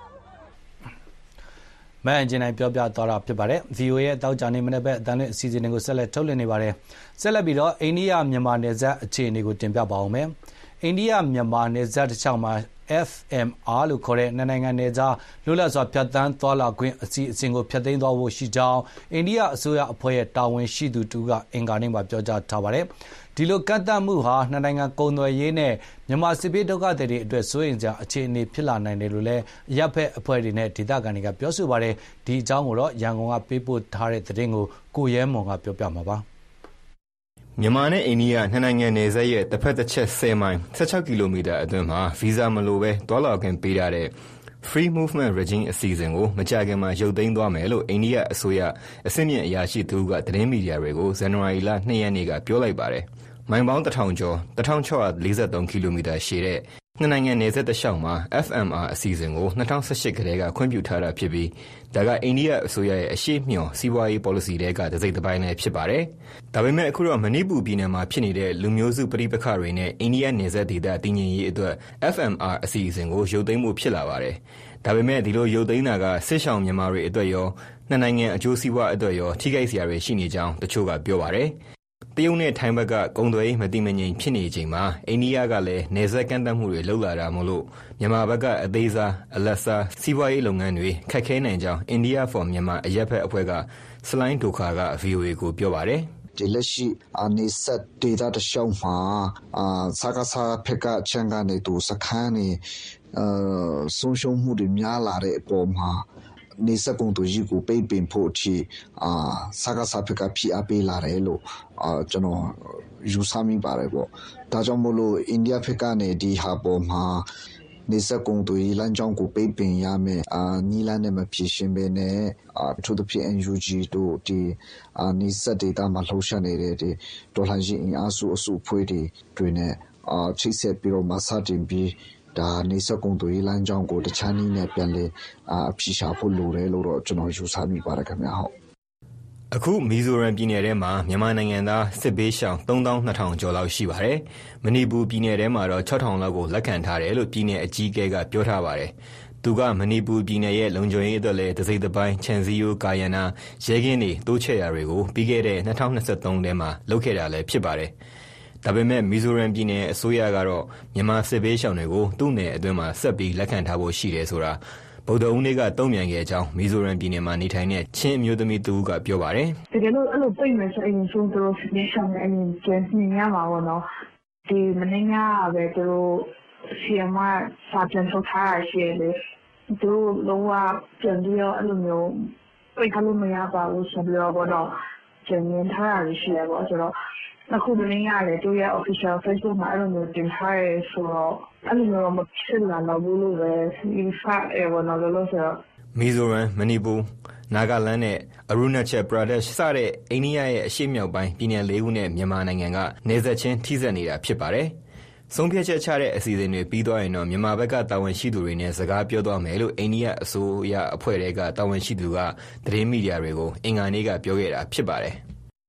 မန်အင်ဂျင်နိုင်ပြောပြသွားတာဖြစ်ပါတယ် V O A ရဲ့တောက်ကြနေမနေ့ပဲအတန်းနဲ့အစီအစဉ်တွေကိုဆက်လက်ထုတ်လွှင့်နေပါတယ်ဆက်လက်ပြီးတော့အိန္ဒိယမြန်မာနယ်စပ်အခြေအနေကိုတင်ပြပါအောင်မယ်အိန္ဒိယမြန်မာနယ်စပ်တစ်လျှောက်မှာ F M R လို့ခေါ်တဲ့နိုင်ငံနယ်ခြားလွတ်လပ်စွာဖြတ်သန်းသွားလာခွင့်အစီအစဉ်ကိုဖျက်သိမ်းသွားဖို့ရှိကြောင်းအိန္ဒိယအစိုးရအဖွဲ့ရဲ့တာဝန်ရှိသူတူကအင်္ဂါနေ့မှာပြောကြားထားပါတယ်ဒီလိုကန့်သတ်မှုဟာနှစ်နိုင်ငံကုန်သွယ်ရေးနဲ့မြန်မာစစ်ပေးဒုက္ခသည်တွေအတွက်စိုးရိမ်စရာအခြေအနေဖြစ်လာနိုင်တယ်လို့လည်းအရပ်ဖက်အဖွဲ့တွေနဲ့ဒေသခံတွေကပြောဆိုပါတယ်ဒီအကြောင်းကိုတော့ရန်ကုန်ကပေးပို့ထားတဲ့သတင်းကိုကိုရဲမွန်ကပြောပြမှာပါမြန်မာနဲ့အိန္ဒိယနှစ်နိုင်ငံနယ်စပ်ရဲ့တစ်ဖက်တစ်ချက်ဆယ်မိုင်၁၆ကီလိုမီတာအတွင်းမှာဗီဇာမလိုပဲတွာလာခွင့်ပေးထားတဲ့ Free Movement Regime အစီအစဉ်ကိုမကြာခင်မှာရုပ်သိမ်းသွားမယ်လို့အိန္ဒိယအစိုးရအဆင့်မြင့်အရာရှိသူကသတင်းမီဒီယာတွေကိုဇန်နဝါရီလ၂ရက်နေ့ကပြောလိုက်ပါတယ်။မိုင်ပေါင်းတစ်ထောင်ကျော်တစ်ထောင်ခြောက်ရာလေးဆယ်သုံးကီလိုမီတာရှည်တဲ့နှစ်နိုင်ငံနယ်စပ်တစ်လျှောက်မှာ F M R အစီအစဉ်ကို၂၀၁၈ကတည်းကခွင့်ပြုထားတာဖြစ်ပြီးဒါကအိန္ဒိယအစိုးရရဲ့အရှိမျှော်စီးပွားရေး policy တွေကတစ်စိတ်တစ်ပိုင်းလည်းဖြစ်ပါတယ်။ဒါပေမဲ့အခုတော့မဏိပူပြည်နယ်မှာဖြစ်နေတဲ့လူမျိုးစုပဋိပက္ခတွေနဲ့အိန္ဒိယနယ်စပ်ဒေသတည်ငြိမ်ရေးအတွက် F M R အစီအစဉ်ကိုရုပ်သိမ်းဖို့ဖြစ်လာပါတယ်။ဒါပေမဲ့ဒီလိုရုပ်သိမ်းတာကစစ်ရှောင်မြန်မာတွေအတွက်ရောနှစ်နိုင်ငံအကျိုးစီးပွားအတွက်ရောထိခိုက်စရာတွေရှိနေကြောင်းတချို့ကပြောပါတယ်။တရုတ်နဲ့ထိုင်းဘက်ကကုန်သွယ်ရေးမတိမငြိမ်ဖြစ်နေချိန်မှာအိန္ဒိယကလည်းနယ်စပ်ကန့်သတ်မှုတွေလှုပ်လာတာမို့လို့မြန်မာဘက်ကအသေးစားအလတ်စားစီးပွားရေးလုပ်ငန်းတွေခက်ခဲနိုင်ကြောင်း India for Myanmar အရက်ဖက်အဖွဲ့ကစလိုင်းဒိုခါက V O A ကိုပြောပါတယ်ဒီလက်ရှိအနေဆက်ဒေတာတရှောင်းမှာအာစကားစားဖက်ကချန်ကနေသူစခန်းနေအာဆုံးရှုံးမှုတွေများလာတဲ့အပေါ်မှာနေစကုံတူကြီးကိုပိတ်ပင်ဖို့ချီအာစကားစားဖက်ကဖိအားပေးလာတယ်လို့အာကျွန်တော်ယူဆမိပါတယ်ပေါ့ဒါကြောင့်မို့လို့အိန္ဒိယဖက်ကနေဒီဟာပေါ်မှာနေစကုံတူကြီးလမ်းကြောင်းကိုပိတ်ပင်ရမယ်အာနီလန်းနဲ့မဖြစ်ရှင်ပဲနဲ့အာထို့သဖြင့် N U G တို့ဒီအာနေစဒေတာမှာလှုပ်ရှားနေတဲ့ဒီဒေါ်လာကြီးအင်အားစုအစုအဖွဲ့တွေတွေနဲ့အာချိတ်ဆက်ပြီးတော့မဆတင်ပြီးဒါနေစကုံတူလမ်းကြောင်းကိုတခြားနည်းနဲ့ပြန်လဲအဖြေရှာဖို့လိုတယ်လို့တော့ကျွန်တော်ယူဆမိပါတယ်ခင်ဗျာဟုတ်အခုမီဇိုရမ်ပြည်နယ်ထဲမှာမြန်မာနိုင်ငံသားစစ်ဘေးရှောင်သုံးသောင်းနှစ်ထောင်ကျော်လောက်ရှိပါတယ်။မဏိပူပြည်နယ်ထဲမှာတော့ခြောက်ထောင်လောက်ကိုလက်ခံထားတယ်လို့ပြည်နယ်အကြီးအကဲကပြောထားပါတယ်။သူကမဏိပူပြည်နယ်ရဲ့လုံခြုံရေးအတွက်လည်းတစိမ့်တစ်ပိုင်းခြံစည်းရိုးကာယနာရဲကင်းတွေတိုးချဲ့ရာတွေကိုပြီးခဲ့တဲ့၂၀၂၃ထဲမှာလုပ်ခဲ့တာလည်းဖြစ်ပါတယ်။ဒါပေမဲ့မီဇိုရမ်ပြည်နယ်အစိုးရကတော့မြန်မာစစ်ဘေးရှောင်တွေကိုသူ့နယ်အတွင်းမှာဆက်ပြီးလက်ခံထားဖို့ရှိတယ်ဆိုတာဗုဒ္ဓဦးနေ့ကတုံ့ပြန်ခဲ့ကြောင်းမီဇိုရမ်ပြည်နယ်မှာနေထိုင်တဲ့ချင်းအမျိုးသမီးတူကပြောပါတယ်။တကယ်လို့အဲ့လိုပြိမယ်ဆိုရင်ဆိုတော့ဒီဆောင်နေရင်ကျန်နေရမှာပေါ့နော်။ဒီမင်းညာပဲတို့ဆီယမစာပြန်ထုတ်ထားရရှိလေ။တို့လုံးဝပြန်ပြီးတော့အဲ့လိုမျိုးပြိခလို့မရပါဘူးဆိုပြီးတော့ပေါ့နော်။ကျန်နေထားရရှိရပေါ့ဆိုတော့အခုမင်းရတယ်တို့ရဲ့ official Facebook မှာအဲ့လိုမျိုးတင်ထားရဲဆိုတော့အဲ့လိုမျိုးမဖြစ်လာတော့ဘူးလို့ပဲဒီ fact အဲ့ဘောနော်လို့ဆိုတော့မီဇိုရမ်မဏိပူနာဂလန်နဲ့ Arunachal Pradesh စတဲ့အိန္ဒိယရဲ့အရှေ့မြောက်ပိုင်းပြည်နယ်လေးခုနဲ့မြန်မာနိုင်ငံကနယ်စပ်ချင်းထိစပ်နေတာဖြစ်ပါတယ်။ဆုံးဖြတ်ချက်ချတဲ့အစီအစဉ်တွေပြီးသွားရင်တော့မြန်မာဘက်ကတာဝန်ရှိသူတွေနဲ့စကားပြောသွားမယ်လို့အိန္ဒိယအစိုးရအဖွဲ့တွေကတာဝန်ရှိသူကသတင်းမီဒီယာတွေကိုအင်္ဂါနေ့ကပြောခဲ့တာဖြစ်ပါတယ်။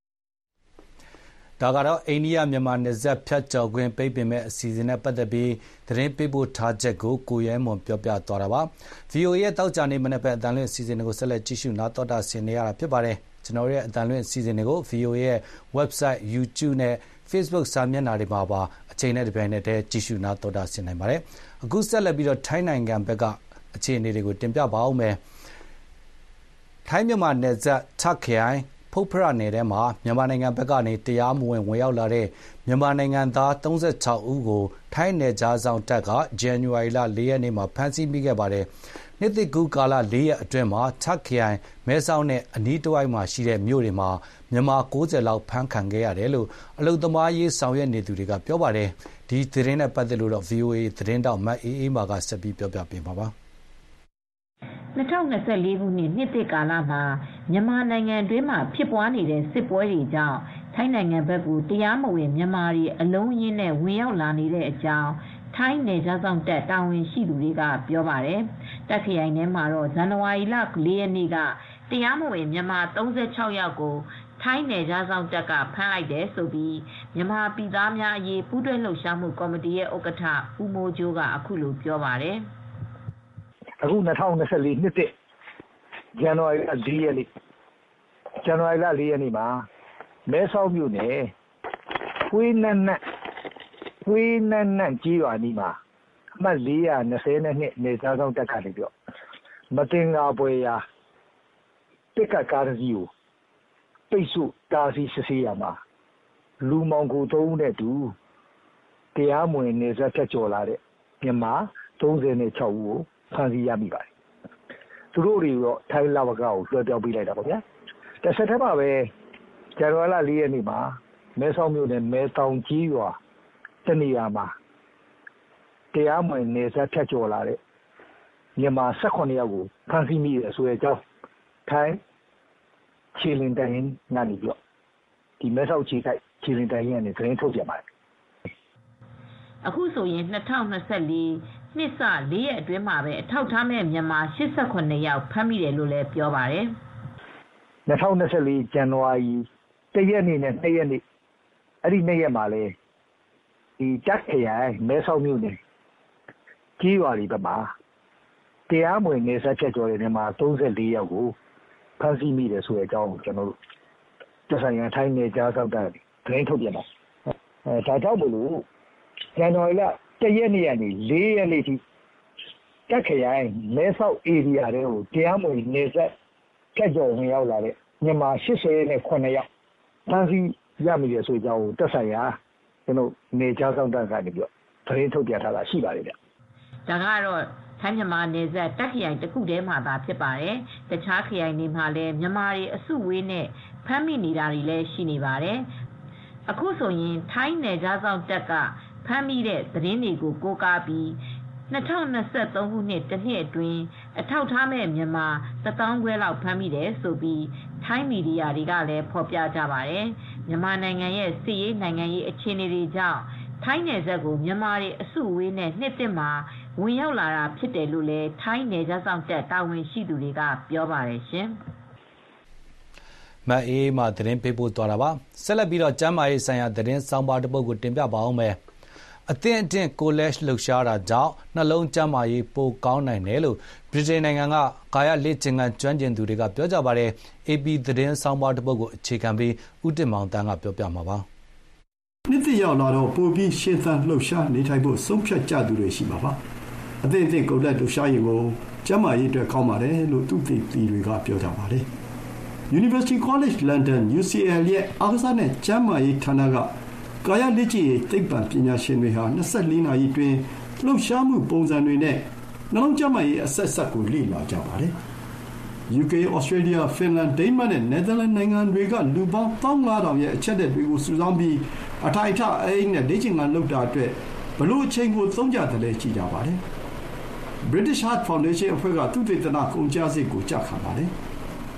ဒါကတော့အိန္ဒိယမြန်မာနယ်စပ်ဖြတ်ကျော်ခွင့်ပိတ်ပင်မဲ့အစီအစဉ်နဲ့ပတ်သက်ပြီးသတင်းပေးပို့ထားချက်ကိုကိုရဲမွန်ပြောပြသွားတာပါ။ ဗီအိုအေ ရဲ့တောက်ကြနေမနေ့ပဲအတန်လွင့်အစီအစဉ်တွေကိုဆက်လက်ကြည့်ရှုနားတော်တာဆင်နေရတာဖြစ်ပါတယ်။ကျွန်တော်ရဲ့အတန်လွင့်အစီအစဉ်တွေကို ဗီအိုအေ ရဲ့ website YouTube နဲ့ Facebook စာမျက်နှာတွေမှာပါအချိန်နဲ့တပြိုင်နက်တည်းကြည့်ရှုနားတော်တာဆင်နိုင်ပါတယ်။အခုဆက်လက်ပြီးတော့ထိုင်းနိုင်ငံဘက်ကအခြေအနေတွေကိုတင်ပြပါအောင်မယ်။ထိုင်းမြန်မာနယ်စပ်ထပ်ခရိုင်ဖုတ်ဖရနယ်ထဲမှာမြန်မာနိုင်ငံဘက်ကနေတရားမဝင်ဝင်ရောက်လာတဲ့မြန်မာနိုင်ငံသားသုံးခြောက်ဦးကိုထိုင်းနယ်ခြားစောင့်တပ်ကဇန်နဝါရီလလေးရက်နေ့မှာဖမ်းဆီးမိခဲ့ပါတယ်။နှစ်သစ်ကူးကာလလေးရက်အတွင်းမှာထပ်ခရိုင်မဲဆောက်နဲ့အနီးတစ်ဝိုက်မှာရှိတဲ့မြို့တွေမှာမြန်မာကိုးဆယ်လောက်ဖမ်းခံခဲ့ရတယ်လို့အလုပ်သမားရေးဆောင်ရွက်နေသူတွေကပြောပါတယ်။ဒီသတင်းနဲ့ပတ်သက်လို့တော့ ဗီအိုအေ သတင်းတောက်မတ်အေးအေးမာကဆက်ပြီးပြောပြပေးမှာပါ။၂၀၂၄ ခုနှစ်နှစ်သစ်ကာလမှာမြန်မာနိုင်ငံတွင်းမှာဖြစ်ပွားနေတဲ့စစ်ပွဲတွေကြောင့်ထိုင်းနိုင်ငံဘက်ကိုတရားမဝင်မြန်မာတွေအလုံးအရင်းနဲ့ဝင်ရောက်လာနေတဲ့အကြောင်းထိုင်းနယ်ခြားစောင့်တပ်တာဝန်ရှိသူတွေကပြောပါတယ်။တပ်ခရိုင်ထဲမှာတော့ဇန်နဝါရီလလေးရက်နေ့ကတရားမဝင်မြန်မာသုံးခြောက်ယောက်ကိုထိုင်းနယ်ခြားစောင့်တပ်ကဖမ်းလိုက်တယ်ဆိုပြီးမြန်မာပြည်သားများအရေးပူးတွဲလှုပ်ရှားမှုကော်မတီရဲ့ဥက္ကဋ္ဌဦးမိုးကျိုးကအခုလိုပြောပါတယ်။အခု၂၀၂၄နှစ်သစ်ဇန်နဝါရီလလေးရက်နေ့ဇန်နဝါရီလလေးရက်နေ့မှာမဲဆောက်မြို့နယ်ဖွေးနက်နက်ဖွေးနက်နက်ကြီးရွာနီးမှာအမှတ်လေးရာ၂၂နယ်ခြားစောင့်တပ်ကနေပြောမတင်ငါပွဲရာပစ်ကတ်ကားတစ်စီးကိုပိတ်ဆို့တားဆီးစစ်ဆေးရမှာလူမောင်ကိုသုံးဦးနဲ့တူတရားမဝင်နယ်စပ်ဖြတ်ကျော်လာတဲ့မြန်မာသုံးခြောက်ဦးကိုဖမ်းဆီးရမိပါတယ်။သူတို့တွေတော့ထိုင်းလဝကကိုလွှဲပြောင်းပေးလိုက်တာပေါ့ဗျာ။တစ်ဆက်တည်းမှာပဲဇန်နဝါရီလလေးရက်နေ့မှာမဲဆောက်မြို့နယ်မဲတောင်ကြီးရွာတနေရာမှာတရားမဝင်နယ်စပ်ဖြတ်ကျော်လာတဲ့မြန်မာ၁၈ယောက်ကိုဖမ်းဆီးမိတယ်ဆိုတဲ့အကြောင်းထိုင်းခြေလင်တိုင်ငါနေပြောဒီမဲဆောက်ခြေခိုက်ခြေလင်တိုင်ကနေသတင်းထုတ်ပြန်ပါတယ်။အခုဆိုရင်၂၀၂၄နှစ်စလေးရက်အတွင်းမှာပဲအထောက်ထားမဲ့မြန်မာ၈၈ယောက်ဖမ်းမိတယ်လို့လည်းပြောပါတယ်။၂၀၂၄ဇန်နဝါရီတစ်ရက်နေ့နဲ့နှစ်ရက်နေ့အဲ့ဒီနှစ်ရက်မှာလေဒီတက်ခရိုင်မဲဆောက်မြို့နယ်ကြီးရွာတွေဘက်မှာတရားမဝင်နေဆက်ချက်ကြော်တဲ့မြန်မာသုံးလေးယောက်ကိုဖမ်းဆီးမိတယ်ဆိုတဲ့အကြောင်းကိုကျွန်တော်တို့သက်ဆိုင်ရာထိုင်းနယ်ခြားစောင့်တပ်သတင်းထုတ်ပြန်ပါအဲဒါကြောင့်မလို့ဇန်နဝါရီလတစ်ရက်နေ့ကနေလေးရက်နေ့ထိတက်ခရိုင်မဲဆောက်ဧရိယာတွေကိုတရားမဝင်နေဆက်ချက်ကြော်ဝင်ရောက်လာတဲ့မြန်မာ၈၈ယောက်ဖမ်းဆီးရမိတယ်ဆိုတဲ့အကြောင်းကိုသက်ဆိုင်ရာကျွန်တော်နယ်ခြားစောင့်တပ်ကနေပြီးတော့သတင်းထုတ်ပြန်ထားတာရှိပါတယ်ဗျ။ဒါကတော့ထိုင်းမြန်မာနယ်စပ်တက်ခရိုင်တစ်ခုတည်းမှာသာဖြစ်ပါတယ်။တခြားခရိုင်တွေမှာလည်းမြန်မာတွေအစုဝေးနဲ့ဖမ်းမိနေတာတွေလည်းရှိနေပါတယ်။အခုဆိုရင်ထိုင်းနယ်ခြားစောင့်တပ်ကဖမ်းမိတဲ့သတင်းတွေကိုကိုးကားပြီး၂၀၂၃ခုနှစ်တစ်နှစ်အတွင်းအထောက်ထားမဲ့မြန်မာတစ်သောင်းခွဲလောက်ဖမ်းမိတယ်ဆိုပြီးထိုင်းမီဒီယာတွေကလည်းဖော်ပြကြပါတယ်။မြန်မာနိုင်ငံရဲ့စစ်ရေးနိုင်ငံရေးအခြေအနေတွေကြောင့်ထိုင်းနယ်စပ်ကိုမြန်မာတွေအစုအဝေးနဲ့နှစ်သစ်မှာဝင်ရောက်လာတာဖြစ်တယ်လို့လည်းထိုင်းနယ်ခြားစောင့်တပ်တာဝန်ရှိသူတွေကပြောပါတယ်ရှင်။မအေးမာသတင်းပေးပို့သွားတာပါ။ဆက်လက်ပြီးတော့ကျမ်းမာရေးဆိုင်ရာသတင်းဆောင်ပါတစ်ပုဒ်ကိုတင်ပြပါအောင်မယ်။အသင့်အတင့်ကိုလက်လှုပ်ရှားတာကြောင့်နှလုံးကျန်းမာရေးပိုကောင်းနိုင်တယ်လို့ဗြိတိန်နိုင်ငံကကာယလေ့ကျင့်ခန်းကျွမ်းကျင်သူတွေကပြောကြပါတယ်။ အေပီ သတင်းဆောင်ပါတစ်ပုဒ်ကိုအခြေခံပြီးဦးတင်မောင်တန်းကပြောပြမှာပါ။နှစ်သိရောက်လာတော့ပိုပြီးရှင်းသန်လှုပ်ရှားနေထိုင်ဖို့ဆုံးဖြတ်ကြသူတွေရှိမှာပါ။အသင့်အတင့်ကိုလက်လှုပ်ရှားရင်ကိုကျန်းမာရေးအတွက်ကောင်းပါတယ်လို့သူသိသူတွေကပြောကြပါတယ်။ University College London ယူ စီ แอล ရဲ့အားကစားနဲ့ကျန်းမာရေးဌာနကကာယလေ့ကျင့်ရေးသိပ္ပံပညာရှင်တွေဟာ၂၄နာရီအတွင်းလှုပ်ရှားမှုပုံစံတွေနဲ့နှလုံးကျန်းမာရေးအဆက်ဆက်ကိုလေ့လာကြပါတယ်။ ယူ ကေ Australia, Finland, Denmark နဲ့ Netherlands နိုင်ငံတွေကလူပေါင်း၁၅,၀၀၀ရဲ့အချက်အလက်တွေကိုစုဆောင်းပြီးအထိုင်အထအအိမ်နဲ့လေ့ကျင့်ခန်းလုပ်တာအတွက်ဘလို့အချိန်ကိုသုံးကြတယ်လဲကြည့်ကြပါတယ်။ British Heart Foundation အဖွဲ့ကသုတေသနကုန်ကျစရိတ်ကိုကျခံပါတယ်။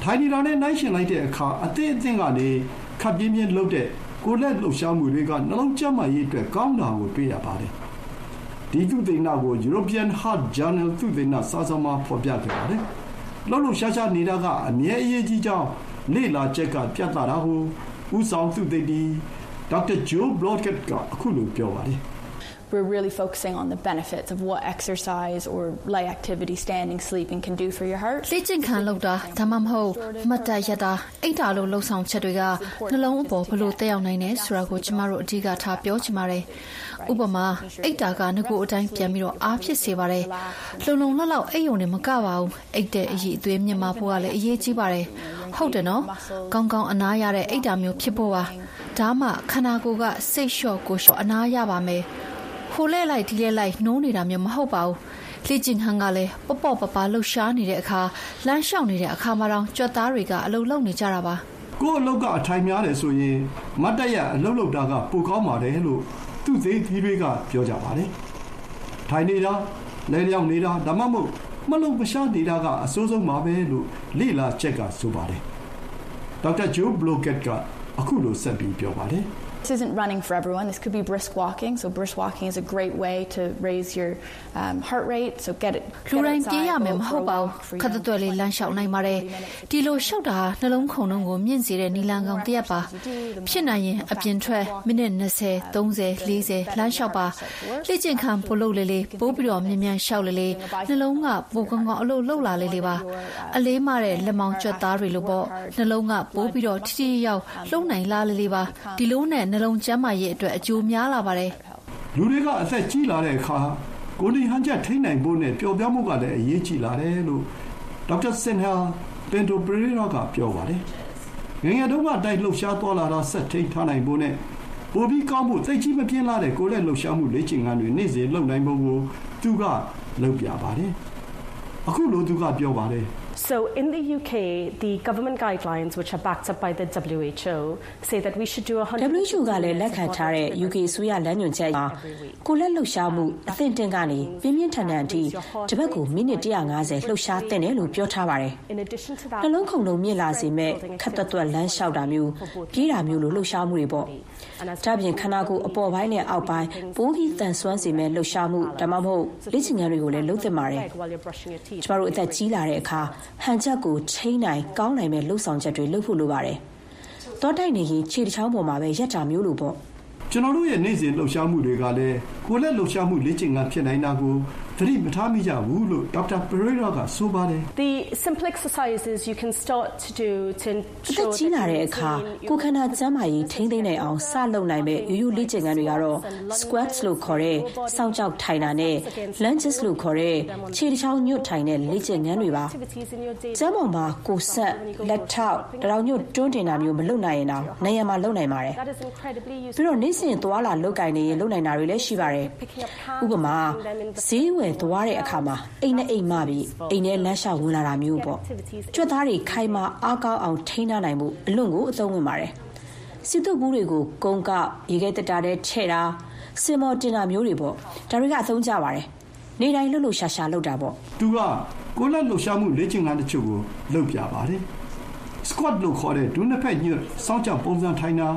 ထိုင်နေတာနဲ့နှိုင်းယှဉ်လိုက်တဲ့အခါအသင့်အသင့်ကနေခပ်ပြင်းပြင်းလှုပ်တဲ့ကိုယ်လက်လှုပ်ရှားမှုတွေကနှလုံးကျန်းမာရေးအတွက်ကောင်းတာကိုတွေ့ရပါတယ်။ဒီသုတေသနကို European Heart Journal သုတေသနစာစောင်မှာဖော်ပြခဲ့ပါတယ်။လှုပ်လှုပ်ရှားရှားနေတာကအမြဲအရေးကြီးကြောင်းလေ့လာချက်ကပြသတာကိုဦးဆောင်သုတေသီဒေါက်တာ Joe Blockett ကအခုလိုပြောပါတယ်။ We're really focusing on the benefits of what exercise or light activity, standing, sleeping can do for your heart. လေ့ကျင့်ခန်းလုပ်တာဒါမှမဟုတ်မတ်တက်ရတာအိတ်တာလို့လှုပ်ဆောင်ချက်တွေကနှလုံးအပေါ်ဘလို့တက်ရောက်နိုင်တယ်ဆိုတာကိုကျမတို့အဓိကထားပြောချင်ပါတယ်။ဥပမာအိတ်တာကငကိုအတိုင်းပြန်ပြီးတော့အားဖြစ်စေပါတယ်။လုံလုံလောက်လောက်အိတ်ယုံနဲ့မကပါဘူး။အိတ်တဲ့အရေးအသွေးမြင့်မာဖို့ကလည်းအရေးကြီးပါတယ်။ဟုတ်တယ်နော်။ကောင်းကောင်းအနားရတဲ့အိတ်တာမျိုးဖြစ်ဖို့ပါ။ဒါမှခန္ဓာကိုယ်ကစိတ်လျှော့ကိုလျှော့အနားရပါမယ်။ဟိုလဲလိုက်ဒီလဲလိုက်နှိုးနေတာမျိုးမဟုတ်ပါဘူးလေ့ကျင့်ခန်းကလည်းပေါ့ပေါ့ပပလှုပ်ရှားနေတဲ့အခါလမ်းလျှောက်နေတဲ့အခါမှာတော့ကြွက်သားတွေကအလုပ်လုပ်နေကြတာပါကိုယ်အလုပ်ကအထိုင်များတယ်ဆိုရင်မတ်တက်ရအလုပ်လုပ်တာကပိုကောင်းပါတယ်လို့သူ့သေးကြီးတွေကပြောကြပါတယ်ထိုင်နေတာလဲလျောက်နေတာဒါမှမဟုတ်မလုံမရှားနေတာကအဆိုးဆုံးပါပဲလို့လေ့လာချက်ကဆိုပါတယ်ဒေါက်တာ Joe Blockett ကအခုလိုဆက်ပြီးပြောပါတယ် This isn't running for everyone. This could be brisk walking. So brisk walking is a great way to raise your um, heart rate. So get it. လူတိုင်းပြေးရမယ်မဟုတ်ပါဘူးခက်သွက်လေးလမ်းလျှောက်နိုင်ပါတယ်ဒီလိုလျှောက်တာနှလုံးခုန်လုံးကိုမြင့်စေတဲ့နီလန်ကောင်တရက်ပါဖြစ်နိုင်ရင်အပြင်ထွက်မိနစ်၂၀ ၃၀ ၄၀လမ်းလျှောက်ပါလေ့ကျင့်ခန်းပို့လို့လေးလေးပိုးပြီးတော့မြန်မြန်လျှောက်လေးလေးနှလုံးကပိုကောင်းကောင်းအလုပ်လုပ်လာလေးလေးပါအလေးမတဲ့လက်မောင်းကြွက်သားတွေလို့ပေါ့နှလုံးကပိုးပြီးတော့ထိထိရောက်လှုပ်နိုင်လာလေးလေးပါဒီလိုနဲ့နှလုံးကျန်းမာရေးအတွက်အကျိုးများလာပါတယ်လူတွေကအသက်ကြီးလာတဲ့အခါကိုယ်ဒီဟန်ချက်ထိန်းနိုင်ဖို့နဲ့ပျော်ပြောင်းမှုကလည်းအရေးကြီးလာတယ်လို့ဒေါက်တာစင်ဟာပင်တိုပရီရာကပြောပါတယ်ငငယ်တုန်းကတိုက်လှုပ်ရှားသွားလာတာဆက်ထိန်းထားနိုင်ဖို့နဲ့ပိုပြီးကောင်းဖို့သိကြီးမပြင်းလာတဲ့ကိုယ်လက်လှုပ်ရှားမှုလေ့ကျင့်ခန်းတွေနေ့စဉ်လုပ်နိုင်ဖို့ကိုသူကလုပ်ပြပါတယ်အခုလိုသူကပြောပါတယ် So in the U K, the government guidelines, which are backed up by the W H O, say that we should do one hundred W H O ကလည်းလက်ခံထားတဲ့ U K အစိုးရလမ်းညွှန်ချက်မှာကိုယ်လက်လှုပ်ရှားမှုအသင့်တင်ကနေပြင်းပြင်းထန်ထန်အထိတစ်ပတ်ကိုမိနစ်one hundred fiftyလှုပ်ရှားသင့်တယ်လို့ပြောထားပါတယ်။နှလုံးခုန်လုံးမြင့်လာစေမဲ့ခက်သွက်သွက်လမ်းလျှောက်တာမျိုးပြေးတာမျိုးလိုလှုပ်ရှားမှုတွေပေါ့။ဒါပြင်ခန္ဓာကိုယ်အပေါ်ပိုင်းနဲ့အောက်ပိုင်းပိုးပြီးတန်ဆွမ်းစေမဲ့လှုပ်ရှားမှုဒါမှမဟုတ်လေ့ကျင့်ခန်းတွေကိုလည်းလုပ်သင့်ပါတယ်။ကျမတို့အသက်ကြီးလာတဲ့အခါဟန်ချက်ကိုထိန်းနိုင်ကောင်းနိုင်မဲ့လှုပ်ဆောင်ချက်တွေလုပ်ဖို့လိုပါတယ်။တောတိုက်နေရင်ခြေတစ်ချောင်းပေါ်မှာပဲရက်တာမျိုးလိုပေါ့။ကျွန်တော်တို့ရဲ့နေ့စဉ်လှုပ်ရှားမှုတွေကလည်းကိုယ်လက်လှုပ်ရှားမှုလေ့ကျင့်ခန်းဖြစ်နိုင်တာကိုသတိမထားမိကြဘူးလို့ဒေါက်တာပရီရာကဆိုပါတယ်။ The simple exercises you can start to do to ensure ကြီးလာတဲ့အခါကိုယ်ခန္ဓာကျန်းမာရေးထိန်းသိမ်းနိုင်အောင်စလုပ်နိုင်မဲ့ရိုးရိုးလေ့ကျင့်ခန်းတွေကတော့ squats လို့ခေါ်တဲ့စောင့်ကြောက်ထိုင်တာနဲ့ lunges လို့ခေါ်တဲ့ခြေတစ်ချောင်းညွတ်ထိုင်တဲ့လေ့ကျင့်ခန်းတွေပါ။ကျန်းမာမှာကိုယ်ဆက်လက်ထောက်တရောင်ညွတ်တွန်းတင်တာမျိုးမလုပ်နိုင်ရင်တော့နေရာမှာလုပ်နိုင်ပါတယ်။ပြီးတော့နေ့စဉ်သွားလာလုပ်ကိုင်နေရင်လုပ်နိုင်တာတွေလည်းရှိပါတယ်။ဥပမာဈေးဝယ်သွားတဲ့အခါမှာအိမ်နဲ့အိမ်မပြီးအိမ်ထဲလမ်းလျှောက်ဝင်လာတာမျိုးပေါ့ကြွက်သားတွေခိုင်မာအားကောင်းအောင်ထိန်းထားနိုင်မှုအလွန်ကိုအသုံးဝင်ပါတယ်စစ်တုပ်ဘူးတွေကိုကုန်းကောက်ရေခဲတက်တာတဲ့ထဲ့တာစင်မော်တင်တာမျိုးတွေပေါ့ဒါတွေကအသုံးကျပါတယ်နေတိုင်းလှုပ်လှုပ်ရှားရှားလှုပ်တာပေါ့သူကကိုယ်လက်လှုပ်ရှားမှုလေ့ကျင့်ခန်းတချို့ကိုလုပ်ပြပါတယ် squat လို့ခေါ်တဲ့ဒုနှစ်ဖက်ညွတ်စောင့်ကြောက်ပုံစံထိုင်တာ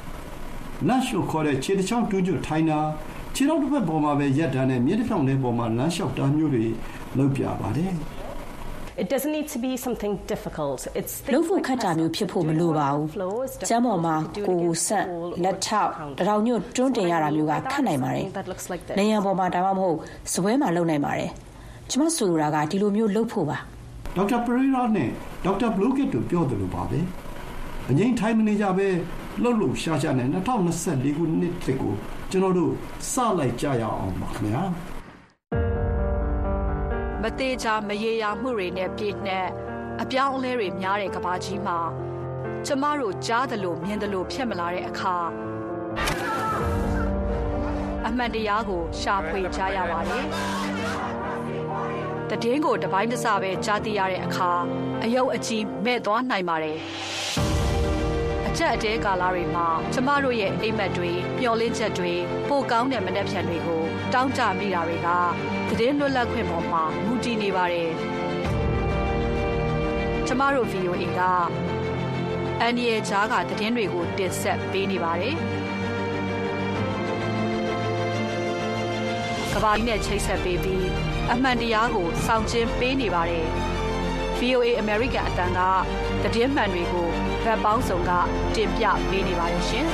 lunge လို့ခေါ်တဲ့ခြေတစ်ချောင်းတူးကျွတ်ထိုင်တာခြေထောက်တစ်ဖက်ပေါ်မှာပဲရက်တာနဲ့မြေတစ်ဖြောင်းလေးပေါ်မှာလမ်းလျှောက်တာမျိုးတွေလုပ်ပြပါတယ် It doesn't need to be something difficult. It's လုပ်ဖို့ခက်တာမျိုးဖြစ်ဖို့မလိုပါဘူး။ကျမ်းပေါ်မှာကိုယ်ဆက်လက်ထောက်တရောင်ညွတ်တွန်းတင်ရတာမျိုးကခက်နိုင်ပါတယ်။နေရန်ပေါ်မှာဒါမှမဟုတ်စပွဲမှာလုပ်နိုင်ပါတယ်။ကျမဆိုလိုတာကဒီလိုမျိုးလုပ်ဖို့ပါ။ဒေါက်တာပရီရာနဲ့ဒေါက်တာဘလိုကက်တို့ပြောတယ်လို့ပါပဲ။အငိမ့်ထိုင်မနေကြပဲလှုပ်လှုပ်ရှားရှားနဲ့၂၀၂၄ခုနှစ်တည်းကိုကျွန်တော်တို့စလိုက်ကြရအောင်ပါခင်ဗျာမသေးချာမရေရာမှုတွေနဲ့ပြည့်နှက်အပြောင်းအလဲတွေများတဲ့ကဘာကြီးမှာကျမတို့ကြားသလိုမြင်သလိုဖြစ်မလာတဲ့အခါအမှန်တရားကိုရှာဖွေကြရပါတယ်တည်င်းကိုတပိုင်းတစပဲကြားသိရတဲ့အခါအယုတ်အကြီးမဲ့သွားနိုင်ပါတယ်အချက်အတဲကာလတွေမှာကျမတို့ရဲ့အိမ်မက်တွေမျောလင်းချက်တွေပိုကောင်းတဲ့မနှက်ဖြန်တွေကိုတောင်းတမိတာတွေကတည်င်းလွတ်လပ်ခွင့်ပေါ်မှာမူတည်နေပါတယ်ကျမတို့ V O A ကအန်ဒီရဲ့ဂျားကသတင်းတွေကိုတင်ဆက်ပေးနေပါတယ်ကဘာကြီးနဲ့ချိတ်ဆက်ပေးပြီးအမှန်တရားကိုစောင့်ကျဉ်ပေးနေပါတယ် V O A American အတန်းကသတင်းမှန်တွေကိုဗတ်ပေါင်းစုံကတင်ပြပေးနေပါတယ်ရှင်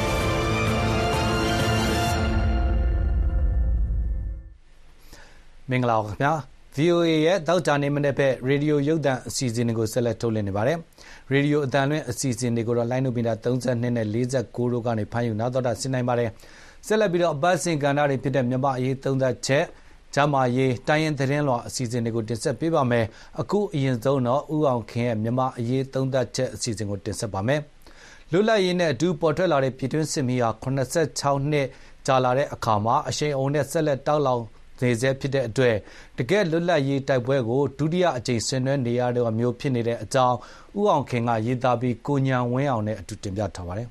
မင်္ဂလာပါခင်ဗျာ V O A ရဲ့တောက်ကြနေမနေ့ဖက်ရေဒီယိုရုပ်သံအစီအစဉ်တွေကိုဆက်လက်ထုတ်လွှင့်နေပါတယ်ရေဒီယိုအတန်လွှင့်အစီအစဉ်တွေကိုတော့လိုင်းနိုမီတာသုံး၂နဲ့၄၉တို့ကနေဖမ်းယူနားတော်တာဆင်နိုင်ပါတယ်ဆက်လက်ပြီးတော့အပတ်စဉ်ကဏ္ဍတွေဖြစ်တဲ့မြန်မာအရေးသုံးသပ်ချက်ဂျမာရေးတိုင်းရင်သတင်းလွှာအစီအစဉ်တွေကိုတင်ဆက်ပေးပါမယ်အခုအရင်ဆုံးတော့ဦးအောင်ခင်ရဲ့မြန်မာအရေးသုံးသပ်ချက်အစီအစဉ်ကိုတင်ဆက်ပါမယ်လွတ်လပ်ရေးနဲ့အတူပေါ်ထွက်လာတဲ့ပြည်တွင်းစစ်မီးဟာ၈၆နှစ်ကြာလာတဲ့အခါမှာအရှိန်အဟုန်နဲ့ဆက်လက်တောက်လောင်နေစေဖြစ်တဲ့အတွက်တကယ်လွတ်လပ်ရေးတိုက်ပွဲကိုဒုတိယအကြိမ်ဆင်နွှဲနေရတဲ့မျိုးဖြစ်နေတဲ့အကြောင်းဦးအောင်ခင်ကရေးသားပြီးကိုညံဝင်းအောင်နဲ့အတူတင်ပြထားပါတယ်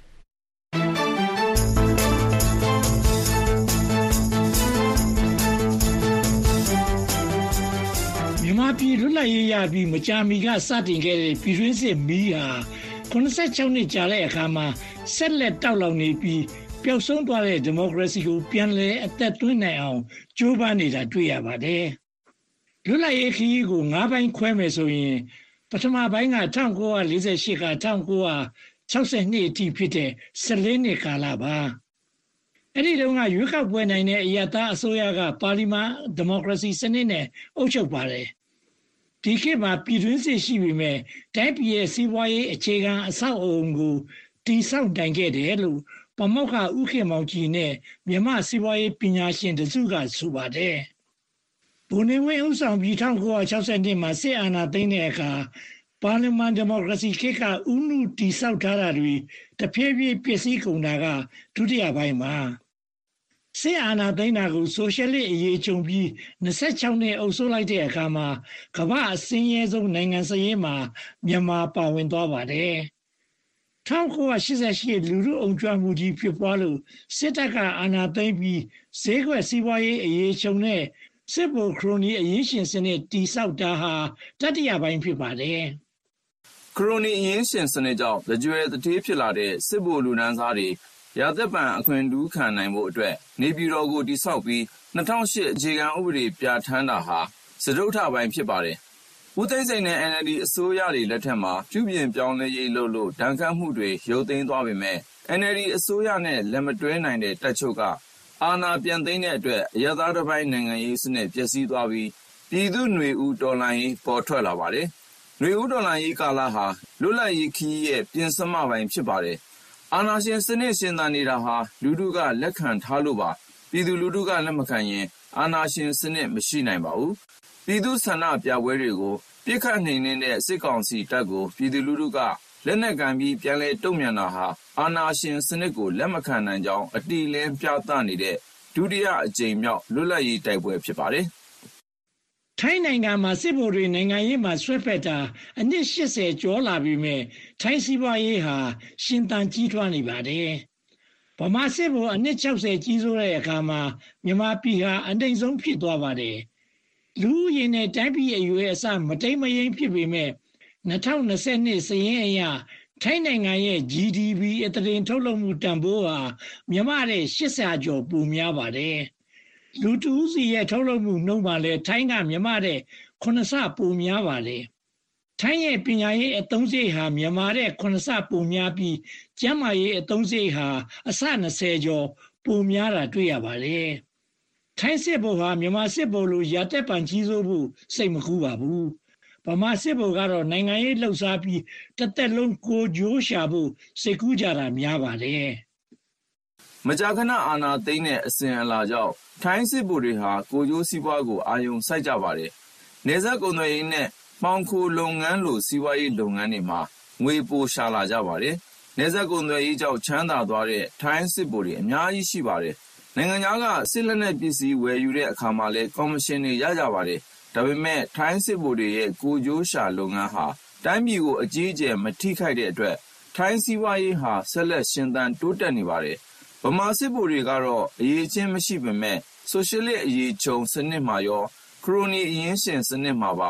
မြန်မာပြည်လွတ်လပ်ရေးရပြီးမကြာမီကစတင်ခဲ့တဲ့ပြည်တွင်းစစ်မီးဟာ၈၆နှစ်ကြာတဲ့အခါမှာဆက်လက်တောက်လောင်နေပြီးပျောက်ဆုံးသွားတဲ့ဒီမိုကရေစီကိုပြန်လည်အသက်သွင်းနိုင်အောင်ကြိုးပမ်းနေတာတွေ့ရပါတယ်။လွတ်လပ်ရေးခရီးကို၅ပိုင်းခွဲမယ်ဆိုရင်ပထမပိုင်းက၁၉၄၈က၁၉၆၂အထိဖြစ်တဲ့၁၄နှစ်ကာလပါ။အဲ့ဒီတုန်းကရွေးကောက်ပွဲနိုင်တဲ့အရသာအစိုးရကပါလီမန်ဒီမိုကရေစီစနစ်နဲ့အုပ်ချုပ်ပါတယ်။ဒီခေတ်မှာပြည်တွင်းစစ်ရှိပေမဲ့တိုင်းပြည်ရဲ့စီးပွားရေးအခြေခံအဆောက်အအုံကိုတည်ဆောက်နိုင်ခဲ့တယ်လို့ပမောက္ခဦးခင်မောင်ကြီးနဲ့မြန်မာစီးပွားရေးပညာရှင်တစုကဆိုပါတယ်။ဘုံနေဝင်းဥဆောင်ပြီး၁၉၆၂မှာစစ်အာဏာသိမ်းတဲ့အခါပါလီမန်ဒီမိုကရေစီခေတ်ကဥနုတည်ဆောက်ထားတာတွေတဖြည်းဖြည်းပျက်စီးကုန်တာကဒုတိယပိုင်းမှာစစ်အာဏာသိမ်းတာကိုဆိုရှယ်လစ်အရေးချုပ်ပြီး၂၆နှစ်အုပ်စိုးလိုက်တဲ့အခါမှာကမ္ဘာအစင်းရဲဆုံးနိုင်ငံစည်းမှာမြန်မာပါဝင်သွားပါတယ်။၁၉၈၈လူထုအုံကြွမှုကြီးဖြစ်ပွားလို့စစ်တပ်ကအာဏာသိမ်းပြီးဈေးကွက်စီးပွားရေးအရေးချုပ်နဲ့စစ်ဗိုလ်ခရိုနီအရေးရှင်စနစ်တိဆောက်တာဟာတတိယပိုင်းဖြစ်ပါတယ်။ခရိုနီအရေးရှင်စနစ်ကြောင့်ကြွယ်တထေးဖြစ်လာတဲ့စစ်ဗိုလ်လူနန်းစားတွေရာသက်ပံအခွင့်အတူခံနိုင်ဖို့အတွက်နေပြည်တော်ကိုတိဆောက်ပြီး၂၀၀၈အခြေခံဥပဒေပြဋ္ဌာန်းတာဟာစတုတ္ထပိုင်းဖြစ်ပါတယ်။ဦးသိန်းစိန်နဲ့ N L D အစိုးရတွေလက်ထက်မှာပြုပြင်ပြောင်းလဲရေးလုပ်လို့ဒဏ်ခတ်မှုတွေရုပ်သိမ်းသွားပေမဲ့ N L D အစိုးရနဲ့လက်မတွဲနိုင်တဲ့တပ်ချုပ်ကအာဏာပြန်သိမ်းတဲ့အတွက်အရပ်သားတစ်ပိုင်းနိုင်ငံရေးစနစ်ပျက်စီးသွားပြီးပြည်သူ့ຫນွေဦးတော်လှန်ရေးပေါ်ထွက်လာပါတယ်။ຫນွေဦးတော်လှန်ရေးကာလဟာလွတ်လပ်ရေးခရီးရဲ့ပြင်စမပိုင်းဖြစ်ပါတယ်။အာဏာရှင်စနစ်ရှင်သန်နေတာဟာလူထုကလက်ခံထားလို့ပါပြည်သူလူထုကလက်မခံရင်အာဏာရှင်စနစ်မရှိနိုင်ပါဘူး။ပြည်သူဆန္ဒပြပွဲတွေကိုပြစ်ခတ်နှိမ်နင်းတဲ့စစ်ကောင်စီတပ်ကိုပြည်သူလူထုကလက်နက်ကန်ပြီးပြန်လဲတုံ့ပြန်တာဟာအာဏာရှင်စနစ်ကိုလက်မခံနိုင်ကြောင်းအတိအလင်းပြသနေတဲ့ဒုတိယအကြိမ်မြောက်လွတ်လပ်ရေးတိုက်ပွဲဖြစ်ပါတယ်။ထိုင်းနိုင်ငံမှာစစ်ဗိုလ်တွေနိုင်ငံရေးမှာဆွဲဖက်တာအနှစ်၈၀ကျော်လာပြီမဲ့ထိုင်းစီးပွားရေးဟာရှင်သန်ကြီးထွားနေပါတယ်။ဗမာစစ်ဗိုလ်အနှစ်၆၀ကြီးစိုးတဲ့အခါမှာမြန်မာပြည်ဟာအနှိမ့်ဆုံးဖြစ်သွားပါတယ်။လူဦးရေနဲ့တိုင်းပြည်အရွယ်အစားမတိမ်မယိမ်းဖြစ်ပေမဲ့၂၀၂၂စာရင်းအရထိုင်းနိုင်ငံရဲ့ G D P အသားတင်ထုတ်လုပ်မှုတန်ဖိုးဟာမြန်မာရဲ့၈၀ကျော်ပိုများပါတယ်။လူတဦးစီရဲ့ထုတ်လုပ်မှုနှုန်းမှာလည်းထိုင်းကမြန်မာရဲ့ခုနှစ်ဆပိုများပါတယ်။ထိုင်းရဲ့ပညာရေးအသုံးစရိတ်ဟာမြန်မာရဲ့ခုနှစ်ဆပိုများပြီးကျန်းမာရေးအသုံးစရိတ်ဟာအဆ၂၀ကျော်ပိုများတာတွေ့ရပါတယ်။ထိုင်းစစ်ဗိုလ်ဟာမြန်မာစစ်ဗိုလ်လိုရာတက်ပံကြီးစိုးဖို့စိတ်မကူးပါဘူး။ဗမာစစ်ဗိုလ်ကတော့နိုင်ငံရေးလှုပ်ရှားပြီးတစ်သက်လုံးကိုကြိုးရှာဖို့စိတ်ကူးကြတာများပါတယ်။မကြာခဏအာဏာသိမ်းတဲ့အစဉ်အလာကြောင့်ထိုင်းစစ်ဗိုလ်တွေဟာကိုကြိုးစီးပွားကိုအာရုံစိုက်ကြပါတယ်။နေဆက်ကုန်သွယ်ရေးနဲ့မှောင်ခိုလုပ်ငန်းလိုစီးပွားရေးလုပ်ငန်းတွေမှာငွေပိုရှာလာကြပါတယ်။နေဆက်ကုန်သွယ်ရေးကြောင့်ချမ်းသာသွားတဲ့ထိုင်းစစ်ဗိုလ်တွေအများကြီးရှိပါတယ်။နိုင်ငံခြားကစစ်လက်နက်ပစ္စည်းဝယ်ယူတဲ့အခါမှာလည်းကော်မရှင်တွေရကြပါတယ်။ဒါပေမဲ့ထိုင်းစစ်ဗိုလ်တွေရဲ့ကိုကြိုးရှာလုပ်ငန်းဟာတိုင်းပြည်ကိုအကြီးအကျယ်မထိခိုက်တဲ့အတွက်ထိုင်းစီးပွားရေးဟာဆက်လက်ရှင်သန်တိုးတက်နေပါတယ်။ဗမာစစ်ဗိုလ်တွေကတော့အရေးချင်းမရှိပေမဲ့ဆိုရှယ်လစ်အရေးချုံစနစ်မှာရောခရိုနီအရင်းရှင်စနစ်မှာပါ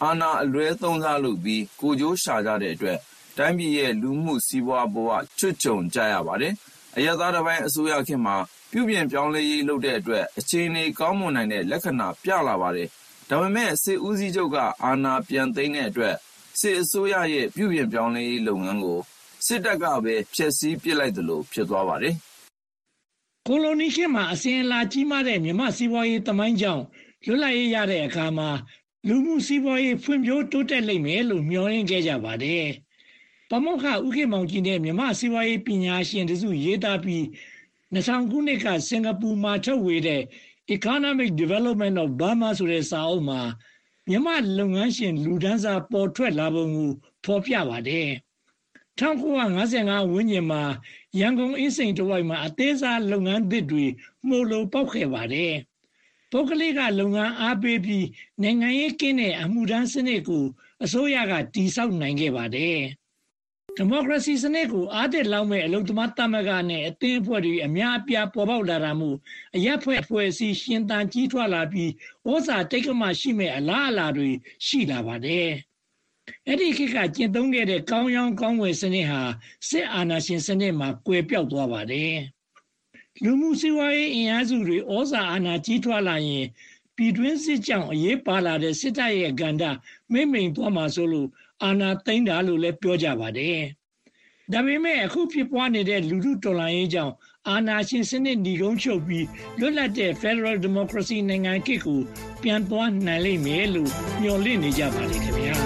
အာဏာအလွဲသုံးစားလုပ်ပြီးကိုကျိုးရှာကြတဲ့အတွက်တိုင်းပြည်ရဲ့လူမှုစီးပွားဘဝချွတ်ချုံကြရပါတယ်။အရပ်သားတစ်ပိုင်းအစိုးရခေတ်မှာပြုပြင်ပြောင်းလဲရေးလုပ်တဲ့အတွက်အခြေအနေကောင်းမွန်နိုင်တဲ့လက္ခဏာပြလာပါတယ်။ဒါပေမဲ့စစ်ဦးစီးချုပ်ကအာဏာပြန်သိမ်းတဲ့အတွက်စစ်အစိုးရရဲ့ပြုပြင်ပြောင်းလဲရေးလုပ်ငန်းကိုစစ်တပ်ကပဲဖျက်ဆီးပစ်လိုက်သလိုဖြစ်သွားပါတယ်။ကိုလိုနီခေတ်မှာအစဉ်အလာကြီးမားတဲ့မြန်မာစီးပွားရေးသမိုင်းကြောင့်လွတ်လပ်ရေးရတဲ့အခါမှာလူမှုစီးပွားရေးဖွံ့ဖြိုးတိုးတက်လိမ့်မယ်လို့မျှော်လင့်ခဲ့ကြပါတယ်။ပမောက္ခဦးခေမောင်ကြီးနဲ့မြန်မာစီးပွားရေးပညာရှင်တစုရေးသားပြီးနှစ်ထောင်ခုနှစ်ကစင်ကာပူမှာထုတ်ဝေတဲ့ Economic Development of Burma ဆိုတဲ့စာအုပ်မှာမြန်မာလုပ်ငန်းရှင်လူဒန်းစားပေါ်ထွက်လာပုံကိုဖော်ပြပါတယ်။၁၉၅၅ဝန်းကျင်မှာရန်ကုန်အင်းစိန်တစ်ဝိုက်မှာအသေးစားလုပ်ငန်းသစ်တွေမှုလို့ပေါက်ခဲ့ပါတယ်။ပုဂ္ဂလိကလုပ်ငန်းအားပေးပြီးနိုင်ငံရေးကင်းတဲ့အမှုထမ်းစနစ်ကိုအစိုးရကတည်ဆောက်နိုင်ခဲ့ပါတယ်။ဒီမိုကရေစီစနစ်ကိုအားတက်လောက်မဲ့အလုံသမားသမဂ္ဂနဲ့အသင်းအဖွဲ့တွေအများအပြားပေါ်ပေါက်လာတာမို့အရက်ဖွဲ့အဖွဲ့အစည်းရှင်သန်ကြီးထွားလာပြီးဩဇာတိတ်ကမရှိမဲ့အလားအလာတွေရှိလာပါတယ်။အဲ့ဒီခေတ်ကကျင့်သုံးခဲ့တဲ့ကောင်းရောင်းကောင်းဝယ်စနစ်ဟာစစ်အာဏာရှင်စနစ်မှာကွယ်ပြောက်သွားပါတယ်။လူမှုစီးပွားရေးအင်အားစုတွေဩဇာအာဏာကြီးထွားလာရင်ပြည်တွင်းစစ်ကြောင့်အရေးပါလာတဲ့စစ်တပ်ရဲ့ကဏ္ဍမိမ့်မိန်သွားမှာဆိုလို့အာဏာသိမ်းတာလို့လည်းပြောကြပါတယ်။ဒါပေမဲ့အခုဖြစ်ပွားနေတဲ့လူထုတော်လှန်ရေးကြောင့်အာဏာရှင်စနစ်ညီကုန်းချုပ်ပြီးလွတ်လပ်တဲ့ Federal Democracy နိုင်ငံကိကိုပြန်သွားနိုင်လိမ့်မယ်လို့မျှော်လင့်နေကြပါတယ်ခင်ဗျာ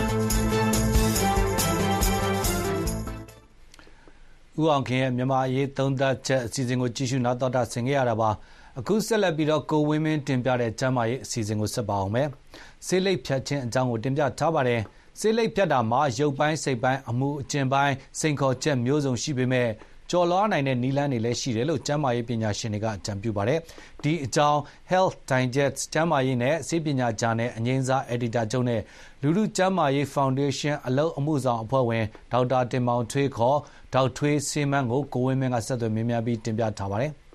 ။ဦးအောင်ခင်ရဲ့မြန်မာအရေးသုံးသပ်ချက်အစီအစဉ်ကိုကြည့်ရှုနားတော်တာဆင်ခဲ့ရတာပါ။အခုဆက်လက်ပြီးတော့ကိုဝင်းမင်းတင်ပြတဲ့ကျမ်းမာရေးအစီအစဉ်ကိုဆက်ပါအောင်မယ်။ဆေးလိပ်ဖြတ်ခြင်းအကြောင်းကိုတင်ပြထားပါတယ်။ဆေးလိပ်ဖြတ်တာမှာရုပ်ပိုင်းစိတ်ပိုင်းအမှုအကျင့်ပိုင်းစိန်ခေါ်ချက်မျိုးစုံရှိပေမဲ့ကျော်လွှားနိုင်တဲ့နည်းလမ်းတွေလည်းရှိတယ်လို့ကျန်းမာရေးပညာရှင်တွေကအကြံပြုပါတယ်။ဒီအကြောင်း Health Digest ကျန်းမာရေးနဲ့ဆေးပညာဂျာနယ်အငြိမ်းစားအယ်ဒီတာချုပ်နဲ့လူထုကျန်းမာရေးဖောင်ဒေးရှင်းအလုပ်အမှုဆောင်အဖွဲ့ဝင်ဒေါက်တာတင်မောင်ထွေးခေါ်ဒေါက်ထွေးဆေးမန်းကိုကိုဝင်းမင်းကဆက်သွယ်မြင်မြန်ပြီးတင်ပြထားပါတယ်။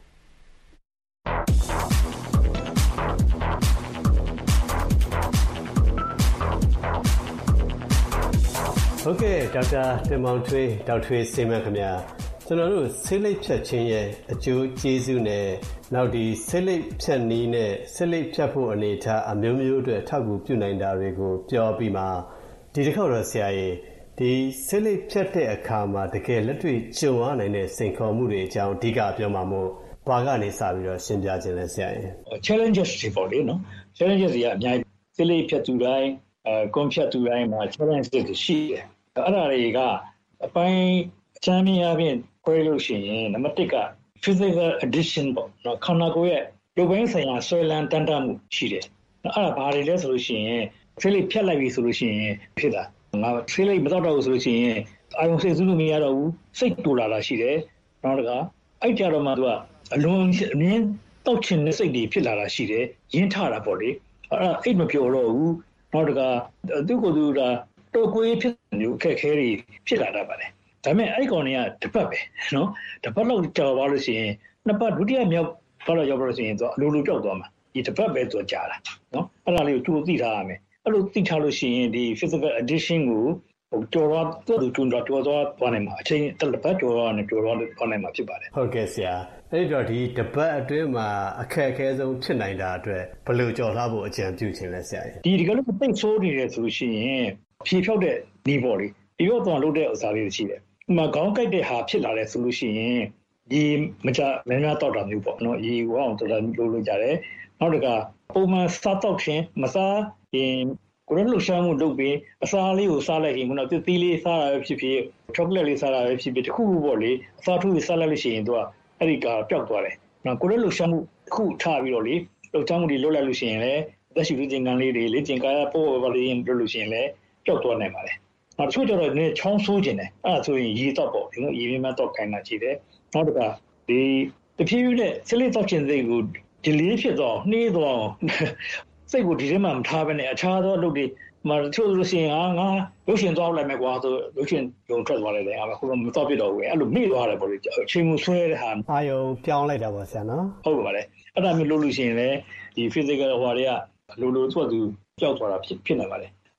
ဟုတ်ကဲ့ဒေါက်တာတင်မောင်ထွေးဒေါက်ထွေးဆေးမန်းခင်ဗျာကျွန်တော်တို့ဆေးလိပ်ဖြတ်ခြင်းရဲ့အကျိုးကျေးဇူးနဲ့နောက်ဒီဆေးလိပ်ဖြတ်နည်းနဲ့ဆေးလိပ်ဖြတ်ဖို့အနေထားအမျိုးမျိုးအတွက်ထောက်ကူပြုနိုင်တာတွေကိုပြောပြီးမှဒီတစ်ခေါက်တော့ဆရာကြီးဒီဆေးလိပ်ဖြတ်တဲ့အခါမှာတကယ်လက်တွေ့ကြုံရနိုင်တဲ့စိန်ခေါ်မှုတွေအကြောင်းအဓိကပြောမှာမို့ဘာကနေစပြီးတော့ရှင်းပြခြင်းလဲဆရာကြီး challenges တွေပေါ့လေနော် challenges တွေကအများကြီးဆေးလိပ်ဖြတ်သူတိုင်းအဲကွန်ဖြတ်သူတိုင်းမှာ challenges တွေရှိတယ်အဲ့ဒါတွေကအပိုင်းအချမ်းမြင်အပြင်ခွဲလို့ရှိရင်နံပါတ်တစ်က physical addiction ပေါ့နော်ခန္ဓာကိုယ်ရဲ့ရုပ်ပိုင်းဆိုင်ရာဆွဲလန်းတန်းတမှုရှိတယ်အဲ့ဒါဘာတွေလဲဆိုလို့ရှိရင်ဆေးလိပ်ဖြတ်လိုက်ပြီဆိုလို့ရှိရင်ဖြစ်တာငါဆေးလိပ်မတော့တော့ဘူးဆိုလို့ရှိရင်အာရုံစိတ်ဆူးလို့မရတော့ဘူးစိတ်တူလာတာရှိတယ်နောက်တစ်ခါအဲ့ကြတော့မှသူကအလွန်အမြင်တောက်ချင်တဲ့စိတ်တွေဖြစ်လာတာရှိတယ်ရင်းထတာပေါ့လေအဲ့ဒါအိတ်မပြောတော့ဘူးနောက်တစ်ခါသူ့ကိုယ်သူကတော့ကိုယ်ဖြစ်မျိုးအခက်ခဲတွေဖြစ်လာတတ်ပါတယ်ဒါပေမဲ့အဲ့ကောင်တွေကတစ်ပတ်ပဲနော်တစ်ပတ်လောက်ကြာသွားလို့ရှိရင်နှစ်ပတ်ဒုတိယမြောက်ပတ်လောက်ရောက်လို့ရှိရင်သူအလိုလိုပြောက်သွားမှာဒီတစ်ပတ်ပဲသူကြာတာနော်အဲ့ဒါလေးကိုသူ့သိထားရမယ်အဲ့လိုသိထားလို့ရှိရင်ဒီ physical addiction ကိုဟိုကြော်တော့သူ့တွန်းတော့ကြော်တော့သွားနိုင်မှာအချိန်တစ်ပတ်ကြော်တော့နဲ့ကြော်တော့သွားနိုင်မှာဖြစ်ပါတယ်ဟုတ်ကဲ့ဆရာအဲ့တော့ဒီတစ်ပတ်အတွင်းမှာအခက်အခဲဆုံးဖြစ်နိုင်တာအတွက်ဘယ်လိုကြော်ထားဖို့အကြံပြုခြင်းလဲဆရာဒီဒီကလို့သိဆိုးနေတယ်ဆိုလို့ရှိရင်ဖြေဖြောက်တဲ့နေပေါ့လေဒီတော့တော့လုပ်တဲ့ဥစားလေးတွေရှိတယ်ဥပမာခေါင်းကိုက်တဲ့ဟာဖြစ်လာတယ်ဆိုလို့ရှိရင်ဒီမကြမများတော့တာမျိုးပေါ့နော်ရေဝအောင်တော်တော်လုပ်လို့ကြတယ်နောက်တစ်ခါပုံမှန်စားတော့ခြင်းမစားရင်ကိုယ်လှူရှားမှုလုပ်ပြီးအစာလေးကိုစားလိုက်ရင်ခုနကသီးလေးစားတာပဲဖြစ်ဖြစ်ချောကလက်လေးစားတာပဲဖြစ်ဖြစ်တခုခုပေါ့လေအစာထိုးပြီးစားလိုက်လို့ရှိရင်သူကအဲ့ဒီကပျောက်သွားတယ်နော်ကိုယ်လှူရှားမှုတစ်ခုထားပြီးတော့လေလှူချမှုတွေလုပ်လိုက်လို့ရှိရင်လည်းသက်ရှိလူချင်းကန်လေးတွေလေ့ကျင်ကားပို့ပါလေးလုပ်လို့ရှိရင်လည်းပျောက်သွားနိုင်ပါတယ်နောက်တစ်ခုကျတော့နည်းချောင်းဆိုးခြင်းတယ်အဲ့ဒါဆိုရင်ရေတော့ပေါ့ဒီလိုရေမြတ်တော့ခိုင်းတာရှိတယ်နောက်တစ်ခါဒီတဖြည်းဖြည်းနဲ့ဆလေးတော့ခြင်းစိတ်ကိုဒီလေးဖြစ်တော့နှေးတော့စိတ်ကိုဒီထဲမှာမထားဘဲနဲ့အခြားသောအလုပ်တွေမှာချို့လို့ရှိရင်ဟာငါရုပ်ရှင်သွားလိုက်မယ်ကွာဆိုရုပ်ရှင်ရုံထွက်သွားလိုက်တယ်အဲ့ဒါခုတော့မတော့ပြတော့ဘူးအဲ့လိုမိသွားတယ်ပေါ့လေအချိန်မဆွဲတဲ့ဟာအာယုံပြောင်းလိုက်တာပေါ့ဆရာနော်ဟုတ်ပါလေအဲ့ဒါမျိုးလုပ်လို့ရှိရင်လည်းဒီ physical ဟိုဟာတွေကလိုလိုသူ့သူကြောက်သွားတာဖြစ်ဖြစ်နေပါလေ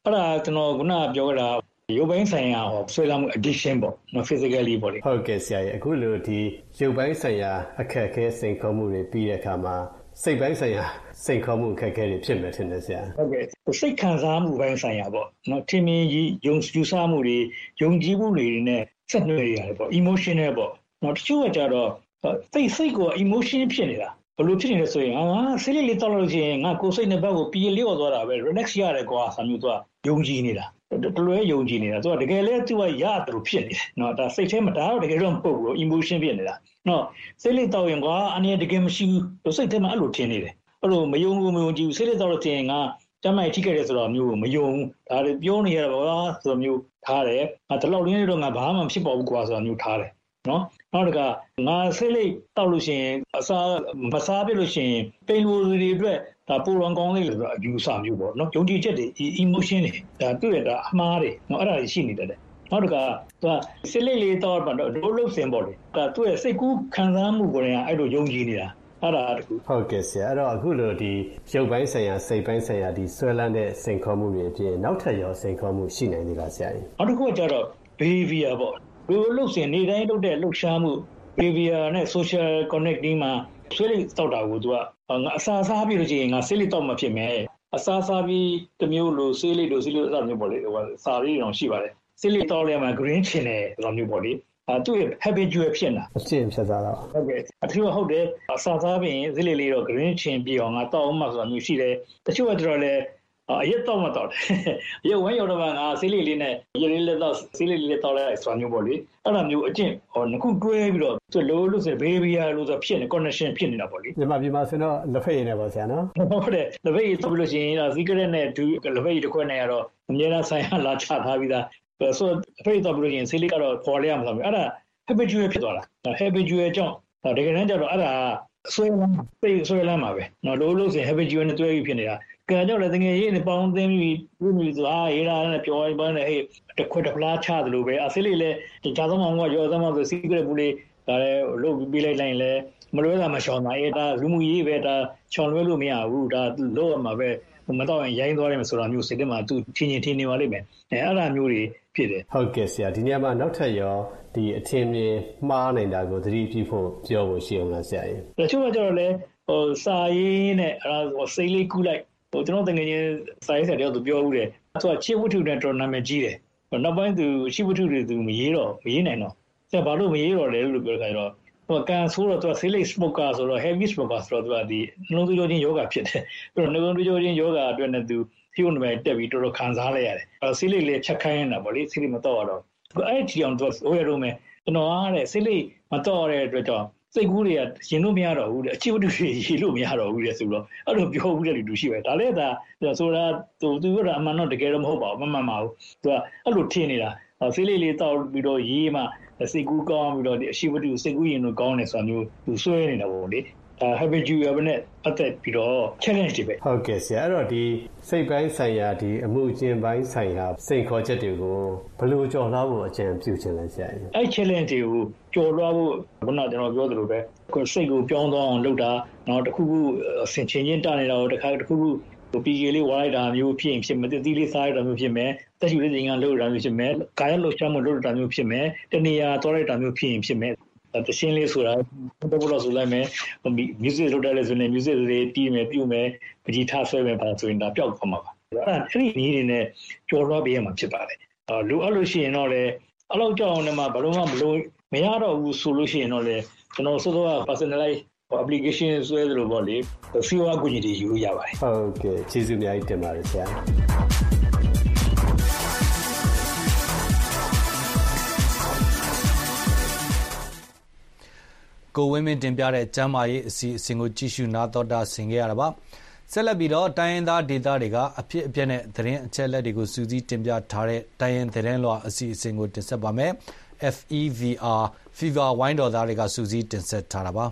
အဲ့ဒါကျွန်တော်ခုနကပြောတာရုပ်ပိုင်းဆိုင်ရာဟောဆွဲလာမှု addiction ပေါ့နော် physically ပေါ့လေဟုတ်ကဲ့ဆရာကြီးအခုလိုဒီရုပ်ပိုင်းဆိုင်ရာအခက်အခဲစိန်ခေါ်မှုတွေပြီးတဲ့အခါမှာစိတ်ပိုင်းဆိုင်ရာစိန်ခေါ်မှုအခက်အခဲတွေဖြစ်မယ်ထင်တယ်ဆရာဟုတ်ကဲ့စိတ်ခံစားမှုပိုင်းဆိုင်ရာပေါ့နော်ထင်မြင်ကြီးယုံကြည်စားမှုတွေယုံကြည်မှုတွေနဲ့ဆက်နွယ်ရတယ်ပေါ့ emotional ပေါ့နော်တချို့ကကြတော့စိတ်စိတ်ကို emotion ဖြစ်နေတာဘယ်လိုဖြစ်နေလဲဆိုရင်ဟာစိတ်လေးလေးတောက်လို့ရှိရင်ငါကိုယ်စိတ်နဲ့ဘက်ကိုပြေလျော့သွားတာပဲ relax ရတယ်ကွာဆာမျိုးသူကယုံကြည်နေတာတလွဲယုံကြည်နေတာသူကတကယ်လဲသူကရတယ်လို့ဖြစ်နေတယ်နော်ဒါစိတ်ထဲမှာဒါတော့တကယ်တော့မဟုတ်ဘူး emotion ဖြစ်နေတာနော်စိတ်လေးတောက်ရင်ကွာအနေတကယ်မရှိဘူးစိတ်ထဲမှာအဲ့လိုထင်နေတယ်အဲ့လိုမယုံဘူးမယုံကြည်ဘူးစိတ်လေးတောက်လို့ထင်ရင်ငါကျမ်းမာထိခဲ့တယ်ဆိုတော့မျိုးကိုမယုံဘူးဒါတွေပြောနေရတာပါဆိုတော့မျိုးထားတယ်ငါတလောက်ရင်းနေတော့ငါဘာမှဖြစ်ပေါ်ဘူးကွာဆိုတော့မျိုးထားတယ်နော်နောက်တစ်ခါငါစိတ်လေးတောက်လို့ရှိရင်အစားမစားပြလို့ရှိရင်ပိန်လိုတွေအတွက်ဒါပူရန်ကောင်းလေးလို့ဆိုတော့အယူဆမျိုးပေါ့နော်ယုံကြည်ချက်တွေ emotion တွေဒါတွေ့ရတာအမှားတွေနော်အဲ့ဒါတွေရှိနေတယ်နောက်တစ်ခါသူကစိတ်လေးလေးတောက်တော့ဒိုးလို့စင်ပေါ့လေဒါသူ့ရဲ့စိတ်ကူးခံစားမှုကိုလည်းအဲ့လိုယုံကြည်နေတာအဲ့ဒါတခုဟုတ်ကဲ့ဆရာအဲ့တော့အခုလိုဒီရုပ်ပိုင်းဆိုင်ရာစိတ်ပိုင်းဆိုင်ရာဒီဆွဲလန်းတဲ့စိန်ခေါ်မှုတွေအပြင်နောက်ထပ်ရောစိန်ခေါ်မှုရှိနိုင်သေးလားဆရာကြီးနောက်တစ်ခုကကျတော့ behavior ပေါ့ဒီလိုစင်နေတိုင်းလုပ်တဲ့လှုပ်ရှားမှု behavior နဲ့ social connecting မှာဆွဲလေးတောက်တာကိုသူကငါအစာစားပြီးလို့ရှိရင်ငါဆေးလေးတောက်မှဖြစ်မယ်အစာစားပြီးတမျိုးလိုဆေးလေးလိုဆေးလေးအဲ့လိုမျိုးပေါ့လေဟိုစာလေးတောင်ရှိပါတယ်ဆေးလေးတောက်လဲမှာ green ချင်တယ်အဲ့လိုမျိုးပေါ့လေအဲသူ့ရဲ့ habitual ဖြစ်နေတာအကျင့်ဖြစ်သွားတာဟုတ်ကဲ့အထူးဟုတ်တယ်အစာစားပြီးရင်ဆေးလေးလေးတော့ green ချင်ပြီးအောင်ငါတောက်အောင်မှဆိုတာမျိုးရှိတယ်တချို့ကတော့လည်းအရက်တော့မတော့တယ်ရုပ်ဝမ်းရောက်တော့ငါဆေးလေးလေးနဲ့ရလေးလေးတော့ဆေးလေးလေးတောက်လိုက်ဆိုတာမျိုးပေါ့လေအဲ့လိုမျိုးအကျင့်ဟောနှစ်ခုတွဲပြီးတော့သူလိုလို့ဆို behavior လို့ဆိုဖြစ်နေ connection ဖြစ်နေတာပေါ့လေဒီမှာဒီမှာဆိုတော့လက်ဖက်ရည်နဲ့ပေါ့ဆရာနော်ဟုတ်တယ်လက်ဖက်ရည်တောက်လို့ရှိရင် secret နဲ့ဒူလက်ဖက်ရည်တစ်ခွက်နဲ့ကတော့အများအားဆိုင်လာချထားပြီးသားဆိုတော့လက်ဖက်ရည်တောက်လို့ရှိရင်ဆေးလေးကတော့ပေါ်လဲရမှာဆိုပြီးအဲ့ဒါ habitual ဖြစ်သွားတာ habitual ကြောင့်တကယ်တမ်းကျတော့အဲ့ဒါဆွဲလမ်းပိတ်ဆွဲလမ်းမှာပဲနော်လိုလို့ဆို habitual နဲ့တွဲပြီးဖြစ်နေတာကဲကြောက်လည်းတကယ်ရေးနေပေါင်းသိမ်းပြီးပြီးပြီးဆိုအာရေးတာနဲ့ပြောရင်ပိုင်းနဲ့ဟဲ့တစ်ခွက်တစ်ဖလားချသလိုပဲအစိလေးလည်းကြာသမောင်ကရောသမောင်ဆို secret ဘူးလေးဒါလည်းလုပ်ပြီးလိုက်လိုက်လဲမလွဲတာမရှောင်တာအဲဒါလူမှုရေးပဲဒါချောင်လွဲလို့မရဘူးဒါလို့ရမှာပဲမတော့ရင်ရိုင်းသွားတယ်ဆိုတာမျိုးစိတ်ထဲမှာသူထင်ချင်းထင်နေပါလိမ့်မယ်အဲအဲ့ဒါမျိုးတွေဖြစ်တယ်ဟုတ်ကဲ့ဆရာဒီနေရာမှာနောက်ထပ်ရောဒီအထင်မြင်မှားနိုင်တာကိုသတိပြုဖို့ပြောဖို့ရှိအောင်လားဆရာကြီးတချို့ကကျတော့လေဟိုစာရေးနဲ့အဲ့ဒါစိတ်လေးကူးလိုက်ဟိုကျွန်တော်တကယ်ချင်းစာရေးဆရာတယောက်သူပြောဦးတယ်သူကချစ်ဝတ္ထုနဲ့တော်နာမည်ကြီးတယ်နောက်ပိုင်းသူချစ်ဝတ္ထုတွေသူမရေးတော့မရေးနိုင်တော့ဆရာဘာလို့မရေးတော့လဲလို့ပြောခိုင်းတော့ဟိုကန်ဆိုတော့သူက silly smoker ဆိုတော့ heavy smoker ဆိုတော့သူကဒီနှလုံးသွေးကြောချင်းယောဂဖြစ်တယ်ပြီးတော့နှလုံးသွေးကြောချင်းယောဂအတွက်နဲ့သူဖြိုးနေမယ်တက်ပြီးတော်တော်ခံစားလိုက်ရတယ်အဲ silly လေးဖြတ်ခိုင်းနေတာပေါ့လေ silly မတော့ရတော့အဲ့ဒီအောင်သူဟိုရတော့မယ်ကျွန်တော်အားတဲ့ silly မတော့ရတဲ့အတွက်ကြောင့်စိတ်ကူးတွေကရင်လို့မရတော့ဘူးတဲ့အချစ်ဝတ္ထုတွေရေလို့မရတော့ဘူးတဲ့ဆိုတော့အဲ့လိုပြောဘူးတဲ့လူရှိပဲဒါလည်းဒါဆိုတာသူသူကအမှန်တော့တကယ်တော့မဟုတ်ပါဘူးမမှန်ပါဘူးသူကအဲ့လိုထင်နေတာဆေးလေးလေးတောက်ပြီးတော့ရေးမှစိတ်ကူးကောင်းပြီးတော့ဒီအချစ်ဝတ္ထုစိတ်ကူးရင်လို့ကောင်းတယ်ဆိုတာမျိုးသူဆွဲနေတာပေါ့လေဒါ habitual နဲ့ပတ်သက်ပြီးတော့ challenge တွေပဲဟုတ်ကဲ့ဆရာအဲ့တော့ဒီစိတ်ပိုင်းဆိုင်ရာဒီအမှုကျင့်ပိုင်းဆိုင်ရာစိတ်ခေါ်ချက်တွေကိုဘယ်လိုကြော်လွှားဖို့အကြံပြုချင်လဲဆရာကြီးအဲ့ challenge တွေကိုကြော်လွှားဖို့ခုနကကျွန်တော်ပြောသလိုပဲစိတ်ကိုပြောင်းသွားအောင်လုပ်တာနောက်တစ်ခုခုဆင်ချင်ချင်းတာနေတာတော့တစ်ခါတစ်ခုခုပီကေလေးဝါလိုက်တာမျိုးဖြစ်ရင်ဖြစ်မယ်သီးလေးစားရတာမျိုးဖြစ်မယ်တက်ရှိလေးငါလုပ်ရတာမျိုးဖြစ်မယ်ကာယလှုပ်ရှားမှုလုပ်ရတာမျိုးဖြစ်မယ်တနေရာသွားလိုက်တာမျိုးဖြစ်ရင်ဖြစ်မယ်တရှင်းလေးဆိုတာဘယ်လိုဆိုလိုက်မယ် music လုပ်တယ်လဲဆိုရင် music တွေတီးမယ်ပြုမယ်ပကြီးထားဆွဲမယ်ပါဆိုရင်ဒါပျောက်သွားမှာပါအဲ့ဒါအဲ့ဒီနည်းတွေနဲ့ကြော်လွှားပေးရမှာဖြစ်ပါတယ်လိုအပ်လို့ရှိရင်တော့လေအဲ့လောက်ကြောက်အောင်လည်းမဘယ်လိုမှမလို့မရတော့ဘူးဆိုလို့ရှိရင်တော့လေကျွန်တော်ဆိုတော့ personalize application ဆွဲသလိုပေါ့လေစီဝါကူညီတွေယူလို့ရပါတယ်ဟုတ်ကဲ့ကျေးဇူးအများကြီးတင်ပါတယ်ဆရာကိုဝင်းမင်းတင်ပြတဲ့ကျမ်းမာရေးအစီအစဉ်ကိုကြည့်ရှုနားတော်တာဆင်ခဲ့ရတာပါဆက်လက်ပြီးတော့တိုင်းရင်းသားဒေသတွေကအဖြစ်အပျက်နဲ့သတင်းအချက်အလက်တွေကိုစူးစီးတင်ပြထားတဲ့တိုင်းရင်းသတင်းလွှာအစီအစဉ်ကိုတင်ဆက်ပါမယ် F E V R Fever ဝိုင်းတော်သားတွေကစူးစီးတင်ဆက်ထားတာပါ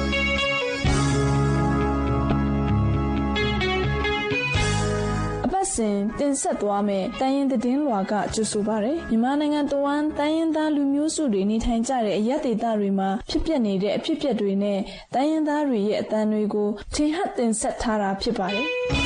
စစဉ်တင်ဆက်သွားမယ်တိုင်းရင်းသတင်းလွှာကကြိုဆိုပါရယ်မြန်မာနိုင်ငံတဝန်းတိုင်းရင်းသားလူမျိုးစုတွေနေထိုင်ကြတဲ့အရပ်ဒေသတွေမှာဖြစ်ပျက်နေတဲ့အဖြစ်အပျက်တွေနဲ့တိုင်းရင်းသားတွေရဲ့အသံတွေကိုထင်ဟပ်တင်ဆက်ထားတာဖြစ်ပါတယ်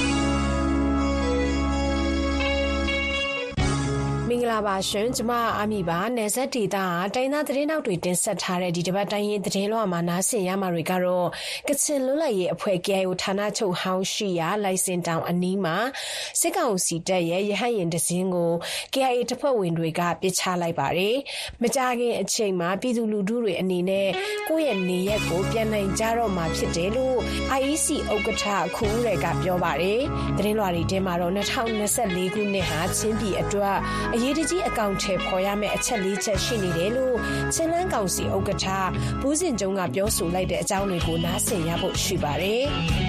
မင်္ဂလာပါရှင်ကျမအာမီပါနယ်စပ်ဒေသတိုင်းသားသတင်းတောက်တွေတင်ဆက်ထားတဲ့ဒီတစ်ပတ်တိုင်းရေးသတင်းလွှာမှာနားဆင်ရမှာတွေကတော့ကချင်လွတ်လပ်ရေးအဖွဲ့ K I O ဌာနချုပ်ဟောင်းရှိရာလိုင်စင်တောင်အနီးမှာစစ်ကောင်စီတပ်ရဲ့ရဟတ်ယာဉ်တစ်စင်းကို K I A တပ်ဖွဲ့ဝင်တွေကပစ်ချလိုက်ပါတယ်မကြာခင်အချိန်မှာပြည်သူလူထုတွေအနေနဲ့ကိုယ့်ရဲ့နေရက်ကိုပြန်နိုင်ကြတော့မှာဖြစ်တယ်လို့ I E C ဥက္ကဋ္ဌခုဦးတွေကပြောပါတယ်သတင်းလွှာတွေထဲမှာတော့နှစ်ထောင်နှစ်ဆယ့်လေးခုနှစ်ဟာချင်းပြည်အတွက်အရေးကြီးအကောင့်ထဲပေါ်ရမယ့်အချက်လေးချက်ရှိနေတယ်လို့ချင်းလန်းကောင်စီဥက္ကဋ္ဌဘူးစင်ကျုံကပြောဆိုလိုက်တဲ့အကြောင်းတွေကိုနားဆင်ရဖို့ရှိပါတယ်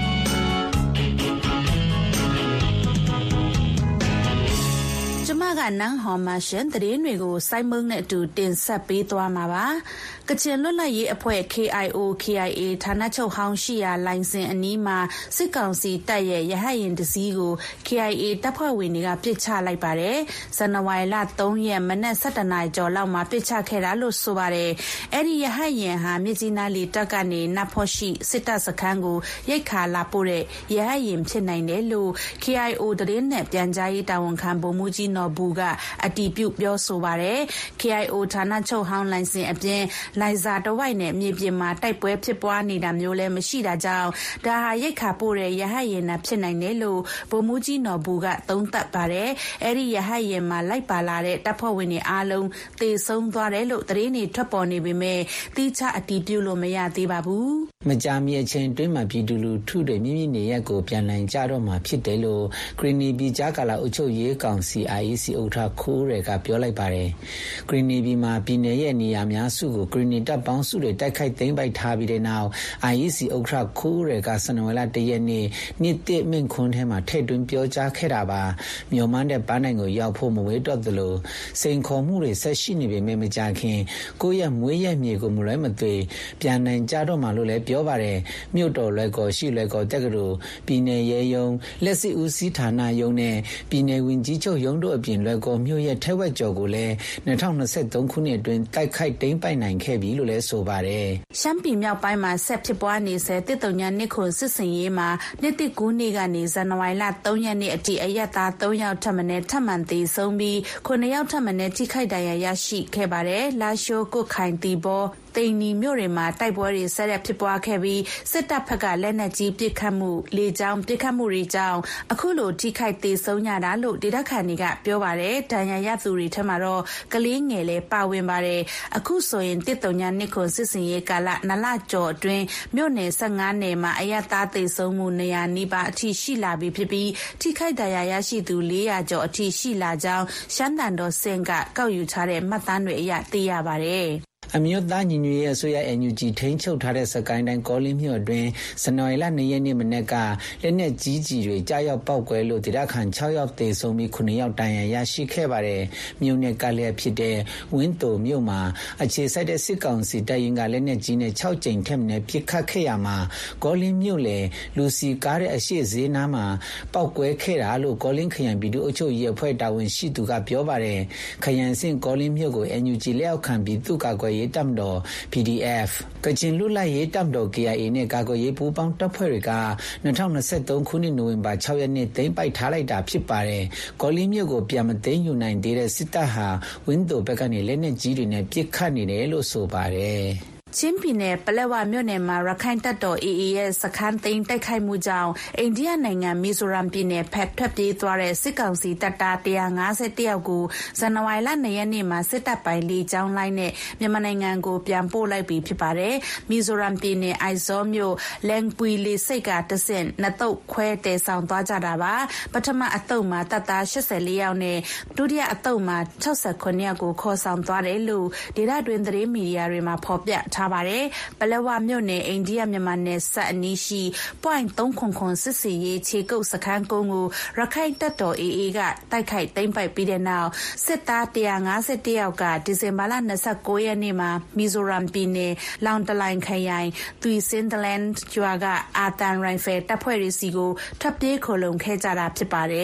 ကျမကနန်းဟော်မရှင်သတင်းတွေကိုစိုင်းမုံနဲ့အတူတင်ဆက်ပေးသွားမှာပါကချင်လွတ်လပ်ရေးအဖွဲ့ K I O K I A ဌာနချုပ်ဟောင်းရှိရာလိုင်စင်အနီးမှာစစ်ကောင်စီတပ်ရဲ့ရဟတ်ယာဉ်တစ်စီးကို K I A တပ်ဖွဲ့ဝင်တွေကပစ်ချလိုက်ပါတယ်ဇန်နဝါရီလသုံးရက်မနက်၁၁နာရီကျော်လောက်မှာပစ်ချခဲ့တာလို့ဆိုပါတယ်အဲ့ဒီရဟတ်ယာဉ်ဟာမြစ်ကြီးနားလေတပ်ကနေနတ်ဖို့ရှိစစ်တပ်စခန်းကိုရိတ်ခါလာပို့တဲ့ရဟတ်ယာဉ်ဖြစ်နိုင်တယ်လို့ K I O သတင်းနဲ့ပြန်ကြားရေးတာဝန်ခံဗိုလ်မှူးကြီးနော်ဘူးကအတည်ပြုပြောဆိုပါတယ် K I O ဌာနချုပ်ဟောင်းလိုင်စင်အပြင်လိုင်ဇာတဝိုက်နဲ့မြေပြင်မှာတိုက်ပွဲဖြစ်ပွားနေတာမျိုးလည်းမရှိတာကြောင့်ဒါဟာရိတ်ခါပို့တဲ့ရဟတ်ယာဉ်နဲ့ဖြစ်နိုင်တယ်လို့ဗိုလ်မှူးကြီးနော်ဘူးကသုံးသပ်ပါတယ်အဲ့ဒီရဟတ်ယာဉ်မှာလိုက်ပါလာတဲ့တပ်ဖွဲ့ဝင်တွေအားလုံးတေဆုံးသွားတယ်လို့သတင်းတွေထွက်ပေါ်နေပေမဲ့တိကျအတည်ပြုလို့မရသေးပါဘူးမကြာမီအချိန်တွင်းမှာပြည်သူလူထုတွေမိမိနေရက်ကိုပြန်နိုင်ကြတော့မှာဖြစ်တယ်လို့ဂရီနီပြည်ကြားကာလအုပ်ချုပ်ရေးကောင်စီ I E C ဥက္ကဋ္ဌခိုးတွေကပြောလိုက်ပါတယ်ဂရီနီပြည်မှာပြည်내ရဲ့နေရာများစုကိုဂရီနီတပ်ပေါင်းစုတွေတိုက်ခိုက်သိမ်းပိုက်ထားပြီးတဲ့နောက် I E C ဥက္ကဋ္ဌခိုးတွေကစနဝလာတရက်နေ့နေ့တစ်မင်းခွန်းထဲမှာထည့်သွင်းပြောကြားခဲ့တာပါမြို့မန်းတဲ့ပန်းနိုင်ကိုရောက်ဖို့မဝေးတော့သလိုစိန်ခေါ်မှုတွေဆက်ရှိနေပေမဲ့မကြခင်ကိုယ့်ရဲ့မွေးရဲ့မြေကိုမလွဲမသွေပြန်နိုင်ကြတော့မှလို့လည်းပြောပါတယ်မြို့တော်လွယ်ကော်ရှိလွယ်ကော်တက္ကသိုလ်ပြည်내ရဲယုံလက်စစ်ဦးစီးဌာနယုံနဲ့ပြည်내ဝင်ကြီးချုပ်ယုံတို့အပြင်လွယ်ကော်မြို့ရဲ့ထက်ဝက်ကျော်ကိုလည်း၂၀၂၃ခုနှစ်အတွင်းတိုက်ခိုက်သိမ်းပိုက်နိုင်ခဲ့ပြီလို့လည်းဆိုပါတယ်ရှမ်းပြည်မြောက်ပိုင်းမှာဆက်ဖြစ်ပွားနေဆဲတစ်တုံညာနှစ်ခွန်စစ်စင်ရေးမှာနှစ်တစ်ကူးနေ့ကနေဇန်နဝါရီလ၃ရက်နေ့အထိအရက်သား၃ယောက်ထပ်မံထပ်မံသေဆုံးပြီးခုနှစ်ယောက်ထပ်မံထိခိုက်ဒဏ်ရာရရှိခဲ့ပါတယ်လာရှိုးကုတ်ခိုင်တီဘောတိန်နီမြို့တွေမှာတိုက်ပွဲတွေဆက်လက်ဖြစ်ပွားခဲ့ပြီးစစ်တပ်ဘက်ကလက်နက်ကြီးပစ်ခတ်မှုလေကြောင်းပစ်ခတ်မှုတွေကြောင့်အခုလိုထိခိုက်သေးဆုံးရတာလို့ဒေသခံတွေကပြောပါတယ်ဒဏ်ရာရသူတွေထက်မှာတော့ကလေးငယ်လည်းပါဝင်ပါတယ်အခုဆိုရင်တစ်တုံညာနှစ်ခွန်စစ်စင်ရေးကာလနလကျော်အတွင်းမြို့နယ်၁၅နယ်မှာအရသားသေဆုံးမှုနေရာနီးပါးအထိရှိလာပြီဖြစ်ပြီးထိခိုက်ဒဏ်ရာရရှိသူ၄ရာကျော်အထိရှိလာကြောင်းရှမ်းတန်တော်စင်ကကောက်ယူထားတဲ့မှတ်တမ်းတွေအရသိရပါတယ်အမျိုးသားညီညွတ်ရေးအစိုးရ N U G ထိန်းချုပ်ထားတဲ့စကိုင်းတိုင်းကောလင်းမြို့အတွင်းဇန်နဝါရီလ၂ရက်နေ့မနက်ကလက်နက်ကြီးကြီးတွေကြားရောက်ပောက်ကွဲလို့ဒေသခံ၆ယောက်သေဆုံးပြီးခုနှစ်ယောက်ဒဏ်ရာရရှိခဲ့ပါတယ်။မြို့နယ်ကလည်းဖြစ်တဲ့ဝင်းတိုမြို့မှာအခြေစိုက်တဲ့စစ်ကောင်စီတပ်ရင်းကလက်နက်ကြီးနဲ့၆ကြိမ်ထက်မနည်းပစ်ခတ်ခဲ့ရမှာကောလင်းမြို့လေလူစီကားတဲ့အရှိဈေးနားမှာပောက်ကွဲခဲ့တာလို့ကောလင်းခရိုင်ပြည်သူ့အုပ်ချုပ်ရေးအဖွဲ့တာဝန်ရှိသူကပြောပါတယ်။ခရိုင်စင်ကောလင်းမြို့ကို N U G လက်အောက်ခံပြည်သူ့ကာကွယ်ရေးတပ်မတော် P D F ကချင်လူလိုက်ရေးတပ်မတော် K I A နဲ့ကာကွယ်ရေးပူးပေါင်းတပ်ဖွဲ့တွေက၂၀၂၃ခုနှစ်နိုဝင်ဘာ၆ရက်နေ့သိမ်းပိုက်ထားလိုက်တာဖြစ်ပါတယ်။ကောလင်းမြို့ကိုပြန်မသိမ်းယူနိုင်သေးတဲ့စစ်တပ်ဟာဝင်းတိုဘက်ကနေလက်နက်ကြီးတွေနဲ့ပစ်ခတ်နေတယ်လို့ဆိုပါတယ်။ချင်းပြည်နယ်ပလက်ဝမြို့နယ်မှာရခိုင်တပ်တော် A A ရဲ့စခန်းသိမ်းတိုက်ခိုက်မှုကြောင့်အိန္ဒိယနိုင်ငံမီဇိုရမ်ပြည်နယ်ဖက်ထွက်ပြေးသွားတဲ့စစ်ကောင်စီတပ်သား၁၅၁ယောက်ကိုဇန်နဝါရီလ၂ရက်နေ့မှာစစ်တပ်ပိုင်းလေကြောင်းလိုင်းနဲ့မြန်မာနိုင်ငံကိုပြန်ပို့လိုက်ပြီဖြစ်ပါတယ်။မီဇိုရမ်ပြည်နယ်အိုက်ဇောမြို့လန်ပွီလီစိတ်ကတဆင့်နှစ်တုပ်ခွဲတည်ဆောင်သွားကြတာပါ။ပထမအတုပ်မှာတပ်သား၈၄ယောက်နဲ့ဒုတိယအတုပ်မှာ၆၉ယောက်ကိုခေါ်ဆောင်သွားတယ်လို့ဒေသတွင်းသတင်းမီဒီယာတွေမှာဖော်ပြထားပါတယ်ပလက်ဝမြို့နယ်အိန္ဒိယမြန်မာနယ်စပ်အနီးရှိ ပွိုင့်၃ခုခုစစ်စီရေးခြေကုပ်စခန်းကုန်းကိုရခိုင်တပ်တော် A A ကတိုက်ခိုက်သိမ်းပိုက်ပြီးတဲ့နောက်စစ်သား၁၅၁ယောက်ကဒီဇင်ဘာလ၂၉ရက်နေ့မှာမီဇိုရမ်ပြည်နယ်လောင်တလိုင်ခရိုင်သွီစင်ဒလန်ကျွာကအာတန်ရိုင်ဖယ်တပ်ဖွဲ့တွေစီကိုထပ်ပြေးခိုလုံခဲ့ကြတာဖြစ်ပါတယ်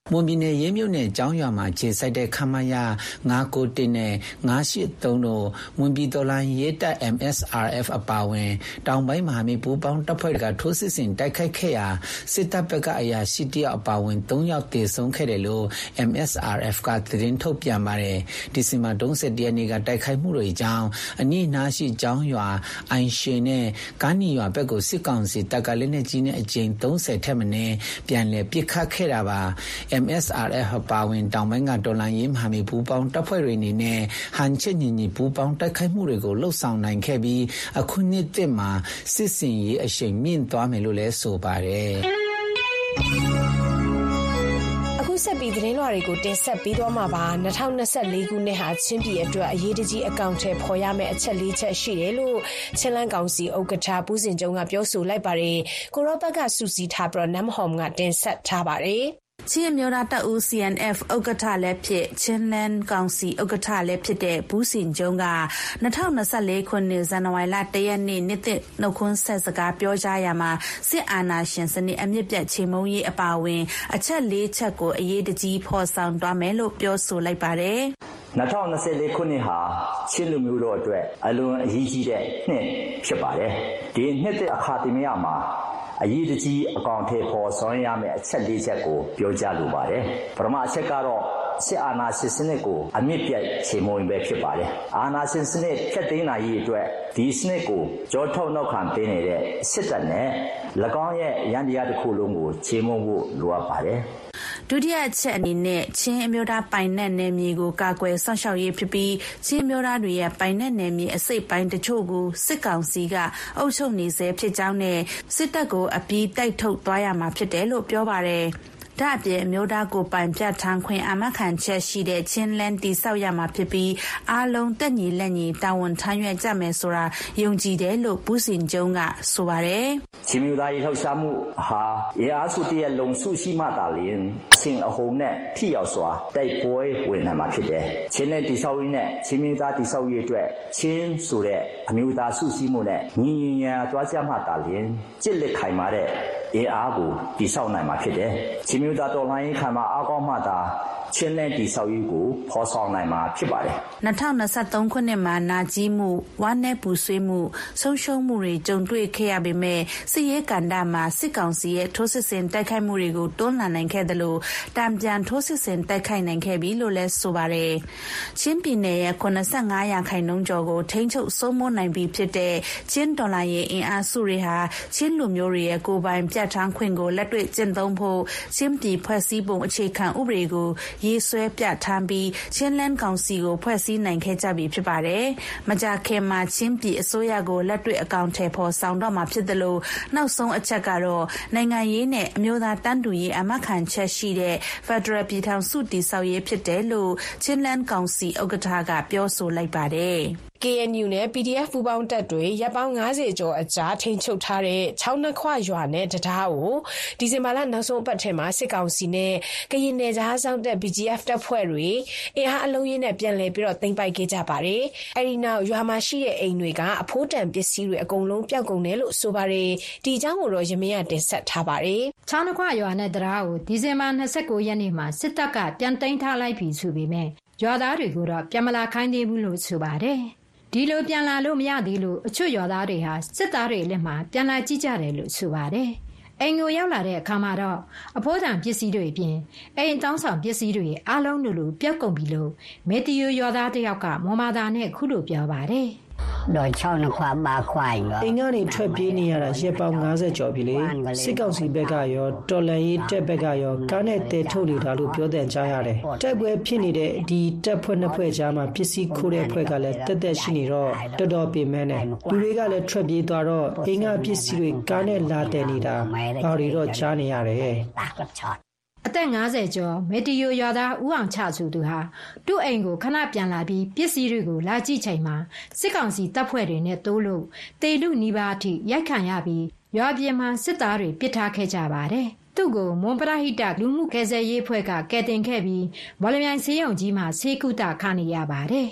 မွန်ပြည်နယ်ရေးမြို့နယ်ကျောင်းရွာမှာခြေစိုက်တဲ့ခမရငါးကိုတစ်နဲ့ငါးရှစ်သုံးတို့မွန်ပြည်တော်လှန်ရေးတပ် M S R F အပါအဝင်တောင်ပိုင်းမဟာမိတ်ပူးပေါင်းတပ်ဖွဲ့တွေကထိုးစစ်ဆင်တိုက်ခိုက်ခဲ့ရာစစ်တပ်ဘက်ကအရာရှိတယောက်အပါအဝင်သုံးယောက်သေဆုံးခဲ့တယ်လို့ M S R F ကသတင်းထုတ်ပြန်ပါတယ်ဒီဇင်ဘာ၃၁ရက်နေ့ကတိုက်ခိုက်မှုတွေကြောင့်အနီးနားရှိကျောင်းရွာအိုင်ရှင်နဲ့ကားနီရွာဘက်ကိုစစ်ကောင်စီတပ်ကလက်နက်ကြီးနဲ့အကြိမ်၃၀ထက်မနည်းပြန်လည်ပစ်ခတ်ခဲ့တာပါ M S R F ပါဝင်တောင်ပိုင်းကတော်လှန်ရေးမဟာမိတ်ပူးပေါင်းတပ်ဖွဲ့တွေအနေနဲ့ဟန်ချက်ညီညီပူးပေါင်းတိုက်ခိုက်မှုတွေကိုလှုပ်ဆောင်နိုင်ခဲ့ပြီးအခုနှစ်သစ်မှာစစ်စင်ရေးအရှိန်မြင့်သွားမယ်လို့လည်းဆိုပါတယ်ဆက်ပြီးသတင်းလွှာတွေကိုတင်ဆက်ပေးသွားမှာပါ၂၀၂၄ခုနှစ်ဟာချင်းပြည်အတွက်အရေးတကြီးအကောင့်ထဲပေါ်ရမယ့်အချက်၄ချက်ရှိတယ်လို့ချင်းလန်းကောင်စီဥက္ကဋ္ဌပူးစင်ကျုံကပြောဆိုလိုက်ပါတယ်ကိုရောဘက်ကစူးစီးထားပြီးတော့နမ်ဟ ော်မ်ကတင်ဆက်ထားပါတယ်ချင်းမျိုးသားတပ်ဦး C N F ဥက္ကဋ္ဌလည်းဖြစ်ချင်းလန်းကောင်စီဥက္ကဋ္ဌလည်းဖြစ်တဲ့ဘူးစင်ကျုံက၂၀၂၄ခုနှစ်ဇန်နဝါရီလ၁ရက်နေ့နှစ်သစ်နှုတ်ခွန်းဆက်စကားပြောကြားရမှာစစ်အာဏာရှင်စနစ်အမြင့်ပြတ်ချေမှုန်းရေးအပါအဝင်အချက်၄ချက်ကိုအရေးတကြီးဖော်ဆောင်သွားမယ်လို့ပြောဆိုလိုက်ပါတယ်၂၀၂၄ခုနှစ်ဟာချင်းလူမျိုးတို့အတွက်အလွန်အရေးကြီးတဲ့နှစ်ဖြစ်ပါတယ်ဒီနှစ်သစ်အခါသမယမှာအရေးတကြီးအကောင့်ထဲပေါ်ဆောင်ရမယ့်အချက်၄ချက်ကိုပြောကြားလိုပါတယ်ပထမအချက်ကတော့စစ်အာဏာရှင်စနစ်ကိုအမြင့်ပြတ်ချေမှုန်းပဲဖြစ်ပါတယ်အာဏာရှင်စနစ်ဖျက်သိမ်းနိုင်ရေးအတွက်ဒီစနစ်ကိုကြောထုတ်နောက်ခံပေးနေတဲ့စစ်တပ်နဲ့၎င်းရဲ့ရန်တရားတစ်ခုလုံးကိုချေမှုန်းဖို့လိုအပ်ပါတယ်ဒုတိယချက်အနေနဲ့ချင်းအမျိုးသားပိုင်နက်နယ်မြေကိုကာကွယ်စောင့်ရှောက်ရေးဖြစ်ပြီးချင်းအမျိုးသားတွေရဲ့ပိုင်နက်နယ်မြေအစိတ်ပိုင်းတချို့ကိုစစ်ကောင်စီကအုပ်ချုပ်နေဆဲဖြစ်ကြောင်းနဲ့စစ်တပ်ကိုအပြီးတိုက်ထုတ်သွားရမှာဖြစ်တယ်လို့ပြောပါတယ်ဒါအပြင်အမျိုးသားကိုပိုင်ပြထန်းခွင့်အမခံချက်ရှိတဲ့ချင်းလန်းတီဆောက်ရမှာဖြစ်ပြီးအားလုံးတက်ညီလက်ညီတာဝန်ထမ်းရွက်ကြမယ်ဆိုတာယုံကြည်တယ်လို့ဘူးစင်ကျုံကဆိုပါတယ်ချင်းမျိုးသားရေးလှုပ်ရှားမှုဟာရေအားစုတည်းလုံစုရှိမှသာလျှင်အရှင်အဟုန်နဲ့ထိရောက်စွာတိုက်ပွဲဝင်နိုင်မှာဖြစ်တယ်ချင်းနဲ့တီဆောက်ရေးနဲ့ချင်းမျိုးသားတီဆောက်ရေးအတွက်ချင်းဆိုတဲ့အမျိုးသားစုစည်းမှုနဲ့ညီညီညာသွားကြမှသာလျှင်ကြစ်လက်ခိုင်မာတဲ့အင်အားကိုတည်ဆောက်နိုင်မှာဖြစ်တယ်။ချင်းမျိုးသားတော်လှန်ရေးခံမှာအားကောင်းမှသာချင်းနဲ့တည်ဆောက်ရေးကိုဖော်ဆောင်နိုင်မှာဖြစ်ပါတယ်။၂၀၂၃ခုနှစ်မှာနာကြီးမှုဝမ်းနည်းပူဆွေးမှုဆုံးရှုံးမှုတွေကြုံတွေ့ခဲ့ရပေမဲ့စစ်ရေးကဏ္ဍမှာစစ်ကောင်စီရဲ့ထိုးစစ်ဆင်တိုက်ခိုက်မှုတွေကိုတွန်းလှန်နိုင်ခဲ့တယ်လို့တံပြန်ထိုးစစ်ဆင်တိုက်ခိုက်နိုင်ခဲ့ပြီလို့လည်းဆိုပါတယ်။ချင်းပြည်နယ်ရဲ့၇၅ရာခိုင်နှုန်းကျော်ကိုထိန်းချုပ်စိုးမိုးနိုင်ပြီဖြစ်တဲ့ချင်းဒေါ်လာရေးအင်အားစုတွေဟာချင်းလူမျိုးတွေရဲ့ကိုယ်ပိုင်ပြထန်းခွင့်ကိုလက်တွေ့ကျင့်သုံးဖို့ချင်းပြည်ဖွဲ့စည်းပုံအခြေခံဥပဒေကိုရေးဆွဲပြထန်းပြီးချင်းလန်းကောင်စီကိုဖွဲ့စည်းနိုင်ခဲ့ကြပြီဖြစ်ပါတယ်။မကြာခင်မှာချင်းပြည်အစိုးရကိုလက်တွေ့အကောင့်ထဲပေါ်ဆောင်တော့မှာဖြစ်တယ်လို့နောက်ဆုံးအချက်ကတော့နိုင်ငံရေးနဲ့အမျိုးသားတန်းတူရေးအမခံချက်ရှိတဲ့ Federal ပြည်ထောင်စုတည်ဆောက်ရေးဖြစ်တယ်လို့ချင်းလန်းကောင်စီဥက္ကဋ္ဌကပြောဆိုလိုက်ပါတယ်။ K N U နဲ့ P D F ပူးပေါင်းတပ်တွေရပ်ပေါင်း၅၀ကျော်အကြာထိန်းချုပ်ထားတဲ့ချောင်းနှခွရွာနဲ့တံတားကိုဒီဇင်ဘာလနောက်ဆုံးအပတ်ထဲမှာစစ်ကောင်စီနဲ့ကရင်နယ်ခြားစောင့်တပ် B G F တပ်ဖွဲ့တွေအင်အားအလုံးရင်းနဲ့ပြန်လည်ပြီးတော့သိမ်းပိုက်ခဲ့ကြပါတယ်။အဲဒီနောက်ရွာမှာရှိတဲ့အိမ်တွေကအဖိုးတန်ပစ္စည်းတွေအကုန်လုံးပျောက်ကုန်တယ်လို့ဆိုပါတယ်။ဒီအကြောင်းကိုတော့ရမင်းကတင်ဆက်ထားပါတယ်။ချောင်းနှခွရွာနဲ့တံတားကိုဒီဇင်ဘာ၂၉ရက်နေ့မှာစစ်တပ်ကပြန်သိမ်းထားလိုက်ပြီဆိုပေမဲ့ရွာသားတွေကိုတော့ပြန်မလာခိုင်းသေးဘူးလို့ဆိုပါတယ်။ဒီလိုပြန်လာလို့မရသေးလို့အချွတ်ရွာသားတွေဟာစစ်သားတွေလက်မှာပြန်လာကြည့်ကြတယ်လို့ဆိုပါတယ်။အိမ်ကိုရောက်လာတဲ့အခါမှာတော့အဖိုးတန်ပစ္စည်းတွေပြင်အိမ်တောင်းဆောင်ပစ္စည်းတွေအားလုံးလိုလိုပြတ်ကုန်ပြီလို့မေတီယိုရွာသားတယောက်ကမော်မာတာနဲ့ခုလိုပြောပါတယ်။တော့ချောင်းနှခွပါခွိုင်းကအိမ်ကနေထွက်ပြေးနေရတာရက်ပေါင်း၅၀ကျော်ပြီလေစစ်ကောင်စီဘက်ကရောတော်လန်ရေးတက်ဘက်ကရောကားနဲ့တဲထုတ်နေတာလို့ပြောတဲ့ကြားရတယ်တက်ပွဲဖြစ်နေတဲ့ဒီတက်ဖွဲ့နှစ်ဖွဲ့ကြားမှာပစ္စည်းခိုးတဲ့ဖွဲ့ကလည်းတက်တက်ရှိနေတော့တော်တော်ပြင်မဲနေလူတွေကလည်းထွက်ပြေးသွားတော့အိမ်ကပစ္စည်းတွေကားနဲ့လာတယ်နေတာဘာတွေတော့ကြားနေရတယ်အသက်၅၀ကျော်မေတီယိုရွာသားဦးအောင်ချစုသူဟာသူ့အိမ်ကိုခဏပြန်လာပြီးပစ္စည်းတွေကိုလာကြည့်ချိန်မှာစစ်ကောင်စီတပ်ဖွဲ့တွေနဲ့တိုးလို့တေလူနီးပါးအထိရိုက်ခံရပြီးရွာပြင်မှာစစ်သားတွေပစ်ထားခဲ့ကြပါတယ်။သူ့ကိုမွန်ပရဟိတလူမှုကယ်ဆယ်ရေးဖွဲ့ကကယ်တင်ခဲ့ပြီးမော်လမြိုင်ဆေးရုံကြီးမှာဆေးကုသခံနေရပါတယ်။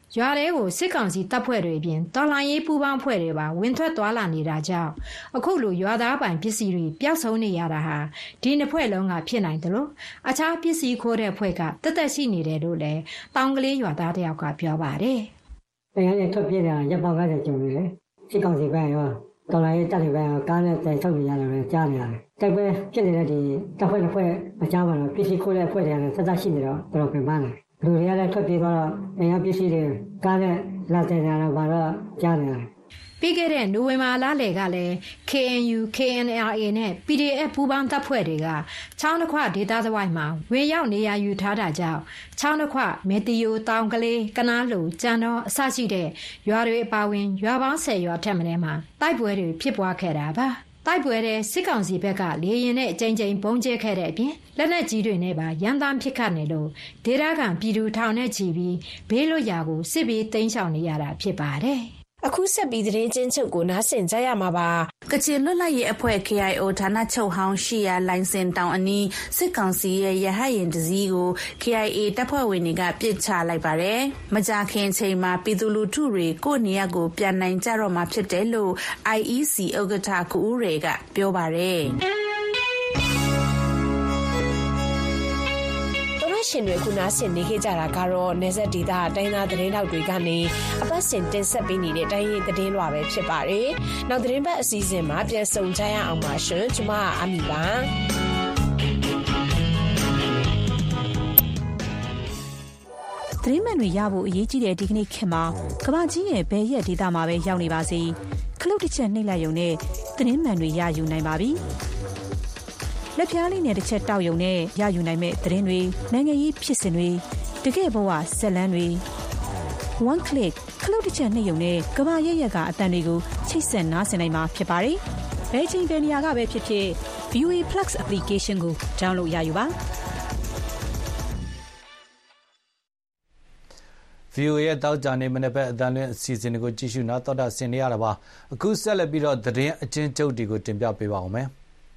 ရွာတွေကိုစစ်ကောင်စီတပ်ဖွဲ့တွေအပြင်တော်လှန်ရေးပူးပေါင်းဖွဲ့တွေပါဝင်ထွက်သွားလာနေတာကြောင့်အခုလိုရွာသားပိုင်ပစ္စည်းတွေပျောက်ဆုံးနေရတာဟာဒီနှစ်ဖွဲ့လုံးကဖြစ်နိုင်တယ်လို့အခြားပစ္စည်းခိုးတဲ့ဖွဲ့ကတက်တက်ရှိနေတယ်လို့လည်းတောင်ကလေးရွာသားတယောက်ကပြောပါတယ်။တရားနဲ့ထွက်ပြေးတာရပ်ပေါင်းကားတဲ့ကျုံတွေလေစစ်ကောင်စီဘက်ရောတော်လိုင်းတပ်တွေဘက်ကကားနဲ့တိုင်ထုတ်နေရတယ်ပဲကြားနေရတယ်။တိုက်ပွဲဖြစ်နေတဲ့ဒီတပ်ဖွဲ့တစ်ဖွဲ့အကြောင်းကတော့ပစ္စည်းခိုးတဲ့ဖွဲ့တွေကလည်းဆက်သက်ရှိနေတော့တော်တော်ပြင်ပန်းတယ်။လူတွေကလည်းထွက်ပြေးတော့အင်အားပစ္စည်းတွေကားနဲ့လာတဲ့နေရာတော့ဘာတော့ကြားနေရတယ်ပြီးခဲ့တဲ့နိုဝင်ဘာလလယ်ကလည်း K N U K N L A နဲ့ P D F ပူးပေါင်းတပ်ဖွဲ့တွေကချောင်းတစ်ခွဒေသသဝိုင်းမှာဝင်ရောက်နေရာယူထားတာကြောင့်ချောင်းတစ်ခွမေတီယိုတောင်ကလေးကနားလူကြံတော်အစရှိတဲ့ရွာတွေအပါဝင်ရွာပေါင်းဆယ်ရွာထက်မင်းမှာတိုက်ပွဲတွေဖြစ်ပွားခဲ့တာပါတိုက်ပွဲတဲ့စစ်ကောင်စီဘက်ကလေရင်နဲ့အကြိမ်ကြိမ်ပုံကျဲခဲ့တဲ့အပြင်လက်နက်ကြီးတွေနဲ့ပါရန်တမ်းဖြစ်ခတ်နေလို့ဒေသခံပြည်သူထောင်နဲ့ချီပြီးဘေးလွတ်ရာကိုစစ်ပြီးတိမ်းရှောင်နေရတာဖြစ်ပါတယ်အခုဆက်ပြီးသတင်းချင်းချုပ်ကိုနားဆင်ကြရမှာပါကချင်လွတ်လပ်ရေးအဖွဲ့ K I O ဌာနချုပ်ဟောင်းရှိရာလိုင်စင်တောင်အနီးစစ်ကောင်စီရဲ့ရဟတ်ယာဉ်တစ်စီးကို K I A တပ်ဖွဲ့ဝင်တွေကပစ်ချလိုက်ပါတယ်မကြာခင်ချိန်မှာပြည်သူလူထုတွေကိုယ့်နေရာကိုပြန်နိုင်ကြတော့မှာဖြစ်တယ်လို့ I E C ဥက္ကဋ္ဌကူဦးရေကပြောပါတယ်ရှင်တွေခုနားဆင်နေခဲ့ကြတာကတော့နေဆက်ဒေတာတိုင်းသားသတင်းတောက်တွေကနေအပတ်စဉ်တင်ဆက်ပေးနေတဲ့တိုင်းရင်းသတင်းလွှာပဲဖြစ်ပါတယ်။နောက်သတင်းပတ်အစည်းအဝေးမှာပြန်ဆုံကြရအောင်ပါရှင်။ကျွန်မအမီပါ။သတင်းမှန်တွေရဖို့အရေးကြီးတဲ့ဒီကနေ့ခေတ်မှာကမ္ဘာကြီးရဲ့ဘယ်ရက်ဒေတာမှာပဲရောက်နေပါစေ။ခလုတ်တစ်ချက်နှိပ်လိုက်ရုံနဲ့သတင်းမှန်တွေရယူနိုင်ပါပြီ။လက်ပြားလေးနဲ့တစ်ချက်တောက်ယုံနဲ့ရယူနိုင်မဲ့သတင်းတွေနိုင်ငံရေးဖြစ်စဉ်တွေတကယ့်ဘဝဇက်လန်းတွေ one click ခလုတ်တစ်ချက်နှိပ်ယုံနဲ့ကမ္ဘာရဲ့ရက်ကအတန်တွေကိုချိတ်ဆက်နားဆင်နိုင်မှာဖြစ်ပါတယ်။ဘယ်ချိန်ဘယ်နေရာကပဲဖြစ်ဖြစ် V O A Plus application ကို download ရယူပါ။ V O A ရဲ့တောက်ကြနေမနေ့ပဲအတန်လွင့်အစီအစဉ်တွေကိုကြည့်ရှုနားတော်တာဆင်နေရတာပါ။အခုဆက်လက်ပြီးတော့သတင်းအချင်းချုပ်တွေကိုတင်ပြပေးပါအောင်မယ်။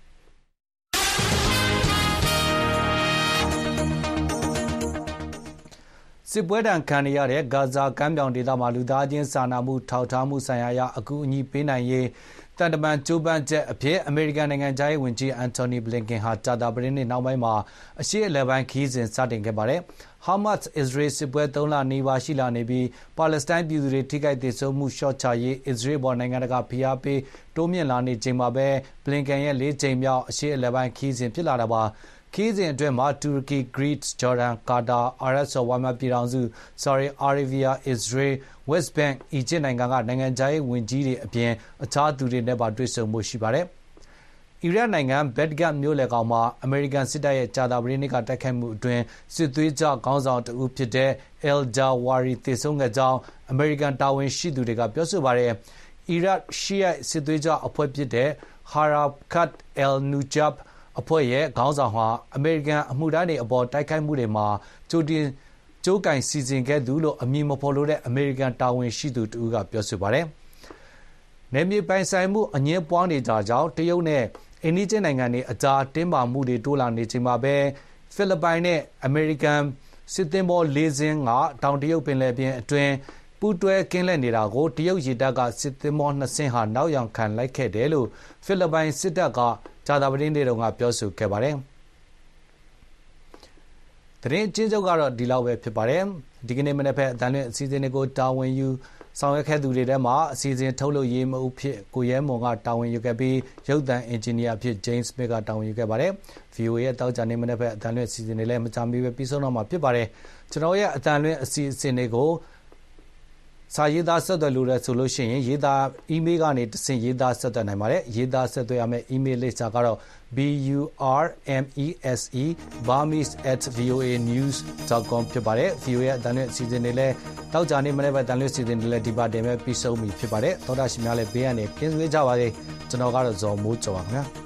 စစ်ပွဲတံခံရတဲ့ဂါဇာကမ်းမြောင်ဒေသမှာလူသားချင်းစာနာမှုထောက်ထားမှုဆိုင်ရာအရအကူအညီပေးနိုင်ရေးတန်တမန်ကျိုးပန်းချက်အဖြစ်အမေရိကန်နိုင်ငံသားရေးဝန်ကြီးအန်တိုနီဘလင်ကင်ဟာကြာသပတေးနေ့နောက်ပိုင်းမှာအရှေ့အလယ်ပိုင်းခီးစဉ်စတင်ခဲ့ပါတယ်။ဟာမတ်စ်အစ္စရေးစစ်ပွဲသုံးလနီးပါးရှိလာနေပြီးပါလက်စတိုင်းပြည်သူတွေထိခိုက်ဒေဆုံးမှုရှော့ချရေးအစ္စရေးဘော်နိုင်ငံတကာဖိအားပေးတိုးမြင့်လာနေချိန်မှာပဲဘလင်ကန်ရဲ့လေးချိန်မြောက်အရှေ့အလယ်ပိုင်းခီးစဉ်ဖြစ်လာတာပါ။ခီးစဉ်အတွင်းမှာတူရကီ၊ဂရိ၊ဂျော်ဒန်၊ကာတာ၊အာရပ်စော်ဘွားများပြည်ထောင်စု၊ဆော်ဒီအာရေဗီးယား၊အစ္စရေး၊ဝက်စ်ဘန့်၊အီဂျစ်နိုင်ငံကနိုင်ငံခြားရေးဝန်ကြီးတွေအပြင်အခြားသူတွေနဲ့ပါတွေ့ဆုံဖို့ရှိပါတယ်။အီရတ်နိုင်ငံဘက်ဂဒ်မြို့လယ်ကောင်မှာအမေရိကန်စစ်တပ်ရဲ့ကြာသပတေးနေ့ကတိုက်ခိုက်မှုအတွင်းစစ်သွေးကြွခေါင်းဆောင်တဦးဖြစ်တဲ့အယ်လ်ဂျာဝါရီသေဆုံးခဲ့ကြောင်းအမေရိကန်တာဝန်ရှိသူတွေကပြောဆိုပါတယ်။အီရတ်ရှီယိုက်စစ်သွေးကြွအဖွဲ့ဖြစ်တဲ့ဟာရာကတ်အယ်နူဂျပ်အဖွဲ့ရဲ့ခေါင်းဆောင်ဟာအမေရိကန်အမှုထမ်းတွေအပေါ်တိုက်ခိုက်မှုတွေမှာကြိုတင်ကြိုးကင်စီစဉ်ခဲ့သူလို့အမည်မဖော်လိုတဲ့အမေရိကန်တာဝန်ရှိသူတဦးကပြောဆိုပါတယ်။နယ်မြေပိုင်ဆိုင်မှုအငြင်းပွားနေကြကြောင်းတရုတ်နဲ့အိန္ဒိယနိုင်ငံတွေအကြားတင်းမာမှုတွေတိုးလာနေချိန်မှာပဲဖိလစ်ပိုင်နဲ့အမေရိကန်စစ်သင်္ဘောလေးစင်းကတောင်တရုတ်ပင်လယ်ပြင်အတွင်းပူးတွဲကင်းလှည့်နေတာကိုတရုတ်ရေတပ်ကစစ်သင်္ဘောနှစ်စင်းဟာနောက်ယောင်ခံလိုက်ခဲ့တယ်လို့ဖိလစ်ပိုင်စစ်တပ်ကကြာသပတေးနေ့တုန်းကပြောဆိုခဲ့ပါတယ်။သတင်းချင်းချုပ်ကတော့ဒီလောက်ပဲဖြစ်ပါတယ်။ဒီကနေ့မနေ့ဖက်အတန်လွင့်အစီအစဉ်တွေကိုတာဝန်ယူဆောင်ရွက်ခဲ့သူတွေထဲမှာအစီအစဉ်ထုတ်လုပ်ရေးမအုပ်ဖြစ်ကိုရဲမွန်ကတာဝန်ယူခဲ့ပြီးရုပ်သံအင်ဂျင်နီယာဖြစ် James Smith ကတာဝန်ယူခဲ့ပါတယ်။ V O A ရဲ့တောက်ကြနေမနေ့ဖက်အတန်လွင့်အစီအစဉ်တွေလည်းမကြာမီပဲပြီးဆုံးတော့မှာဖြစ်ပါတယ်။ကျွန်တော်ရဲ့အတန်လွင့်အစီအစဉ်တွေကိုစာရေးသားဆက်သွယ်လို့ရဆိုလို့ရှိရင်ရေးသား email ကနေတဆင့်ရေးသားဆက်သွယ်နိုင်ပါတယ်ရေးသားဆက်သွယ်ရမယ့် email လိပ်စာကတော့ b u r m e s e burmese at v o a news dot com ဖြစ်ပါတယ် V O A ရဲ့အတန်လွင့်အစီအစဉ်တွေလည်းတောက်ကြနေမနေ့ပဲအတန်လွင့်အစီအစဉ်တွေလည်းဒီပါတင်မဲ့ပြီးဆုံးပြီဖြစ်ပါတယ်သောတာရှင်များလည်းဘေးရန်နေကင်းဝေးကြပါစေကျွန်တော်ကတော့ဇော်မိုးကျော်ပါခင်ဗျာ